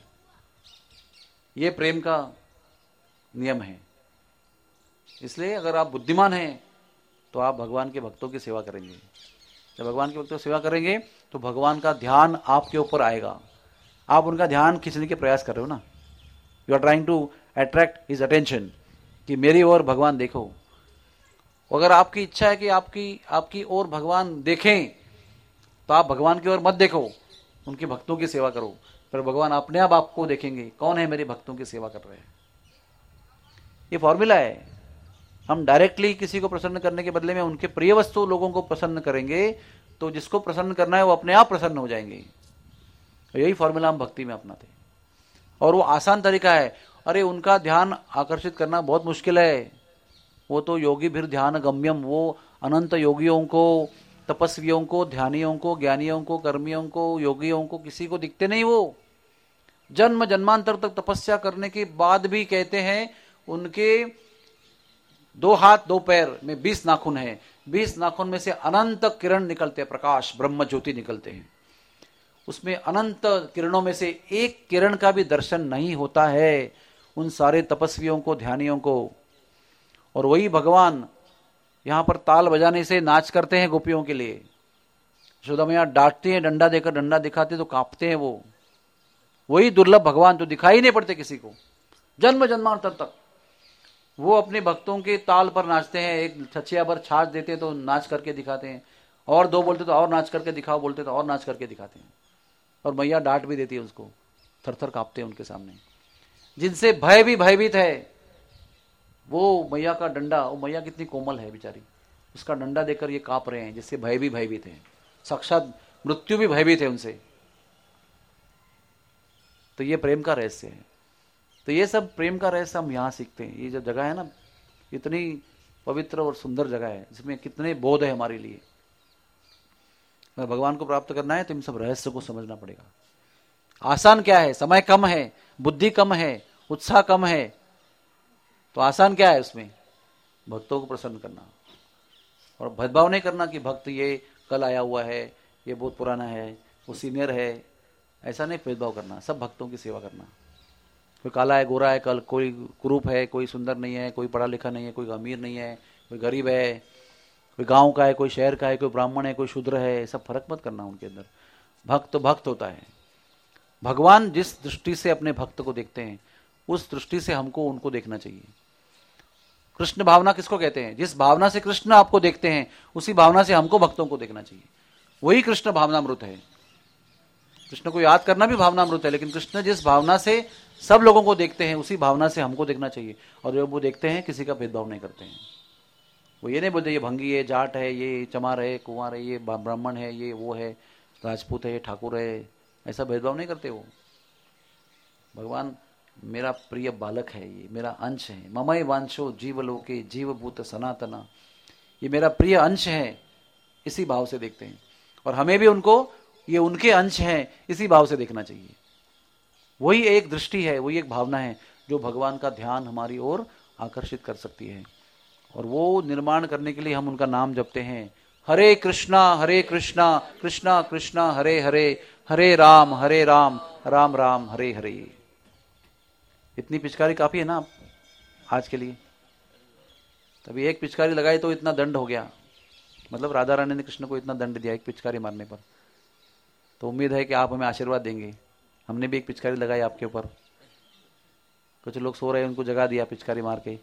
ये प्रेम का नियम है। इसलिए अगर आप बुद्धिमान हैं तो आप भगवान के भक्तों की सेवा करेंगे। जब भगवान के भक्तों की सेवा करेंगे तो भगवान का ध्यान आपके ऊपर आएगा। आप उनका ध्यान खींचने के प्रयास कर रहे हो ना, you are trying to attract his attention, कि मेरी ओर भगवान देखो। अगर आपकी इच्छा है कि आपकी आपकी ओर भगवान देखें तो आप भगवान की ओर मत देखो, उनके भक्तों की सेवा करो, फिर भगवान अपने आप आपको देखेंगे, कौन है मेरे भक्तों की सेवा कर रहे हैं। ये फॉर्मूला है। हम डायरेक्टली किसी को प्रसन्न करने के बदले में उनके प्रिय वस्तु लोगों को प्रसन्न करेंगे तो जिसको प्रसन्न करना है वो अपने आप प्रसन्न हो जाएंगे। यही फॉर्मूला हम भक्ति में अपनाते हैं और वो आसान तरीका है। अरे उनका ध्यान आकर्षित करना बहुत मुश्किल है। वो तो योगी भी ध्यान गम्यम, वो अनंत योगियों को, तपस्वियों को, ध्यानियों को, ज्ञानियों को, कर्मियों को, योगियों को किसी को दिखते नहीं। वो जन्म जन्मांतर तक तपस्या करने के बाद भी कहते हैं उनके दो हाथ दो पैर में बीस नाखून है, बीस नाखून में से अनंत किरण निकलते हैं, प्रकाश ब्रह्म ज्योति निकलते हैं। उसमें अनंत किरणों में से एक किरण का भी दर्शन नहीं होता है उन सारे तपस्वियों को, ध्यानियों को। और वही भगवान यहां पर ताल बजाने से नाच करते हैं गोपियों के लिए। यशोदा मैया डांटती हैं, डंडा देकर डंडा दिखाते तो कांपते हैं वो। वही दुर्लभ भगवान जो दिखाई नहीं पड़ते किसी को जन्म जन्मांतर तक, वो अपने भक्तों के ताल पर नाचते हैं। एक छछिया भर छाछ देते तो नाच करके दिखाते हैं, और दो बोलते तो और नाच करके दिखाओ, बोलते तो और नाच करके दिखाते हैं। और मैया डांट भी देती है उसको, थर थर कांपते हैं उनके सामने। जिनसे भय भी भयभीत है वो मैया का डंडा, वो मैया कितनी कोमल है बेचारी, उसका डंडा देकर ये कांप रहे हैं, जिससे भय भी भयभीत है, साक्षात मृत्यु भी भयभीत है उनसे। तो ये प्रेम का रहस्य है। तो ये सब प्रेम का रहस्य हम यहाँ सीखते हैं। ये जो जगह है ना, इतनी पवित्र और सुंदर जगह है, जिसमें कितने बोध है हमारे लिए। अगर भगवान को प्राप्त करना है तो इन सब रहस्य को समझना पड़ेगा। आसान क्या है? समय कम है, बुद्धि कम है, उत्साह कम है, तो आसान क्या है उसमें? भक्तों को प्रसन्न करना। और भेदभाव नहीं करना कि भक्त ये कल आया हुआ है, ये बहुत पुराना है, वो सीनियर है, ऐसा नहीं भेदभाव करना। सब भक्तों की सेवा करना। कोई काला है, गोरा है, कल कोई कुरूप है, कोई सुंदर नहीं है, कोई पढ़ा लिखा नहीं है, कोई अमीर नहीं है, कोई गरीब है, कोई गांव का है, कोई शहर का है, कोई ब्राह्मण है, कोई शूद्र है, सब फर्क मत करना उनके अंदर। भक्त भक्त होता है। भगवान जिस दृष्टि से अपने भक्त को देखते हैं उस दृष्टि से हमको उनको देखना चाहिए। कृष्ण भावना किसको कहते हैं? जिस भावना से कृष्ण आपको देखते हैं उसी भावना से हमको भक्तों को देखना चाहिए। वही कृष्ण भावनामृत है। कृष्ण को याद करना भी भावनामृत है, लेकिन कृष्ण जिस भावना से सब लोगों को देखते हैं उसी भावना से हमको देखना चाहिए। और जब वो देखते हैं किसी का भेदभाव नहीं करते हैं। वो ये नहीं बोलते ये भंगी है, जाट है, ये चमार है, कुंवर है, ये ब्राह्मण है, ये वो है, राजपूत है, ये ठाकुर है, ऐसा भेदभाव नहीं करते वो। भगवान मेरा प्रिय बालक है, ये मेरा अंश है। ममई वांशो जीवलोके जीवभूत सनातना, ये मेरा प्रिय अंश है, इसी भाव से देखते हैं, और हमें भी उनको, ये उनके अंश हैं, इसी भाव से देखना चाहिए। वही एक दृष्टि है, वही एक भावना है जो भगवान का ध्यान हमारी ओर आकर्षित कर सकती है। और वो निर्माण करने के लिए हम उनका नाम जपते हैं, हरे कृष्णा हरे कृष्णा कृष्णा कृष्णा हरे हरे, हरे राम हरे राम राम राम हरे हरे। इतनी पिचकारी काफी है ना आज के लिए। तभी एक पिचकारी लगाई तो इतना दंड हो गया, मतलब राधा रानी ने कृष्ण को इतना दंड दिया एक पिचकारी मारने पर। तो उम्मीद है कि आप हमें आशीर्वाद देंगे। हमने भी एक पिचकारी लगाई आपके ऊपर, कुछ लोग सो रहे हैं उनको जगा दिया पिचकारी मार के।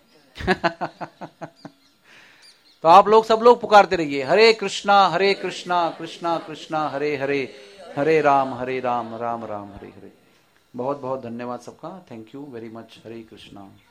तो आप लोग सब लोग पुकारते रहिए, हरे कृष्णा हरे कृष्णा कृष्णा कृष्णा हरे हरे, हरे राम हरे राम राम राम हरे हरे। बहुत बहुत धन्यवाद सबका, thank you very much. Hare Krishna.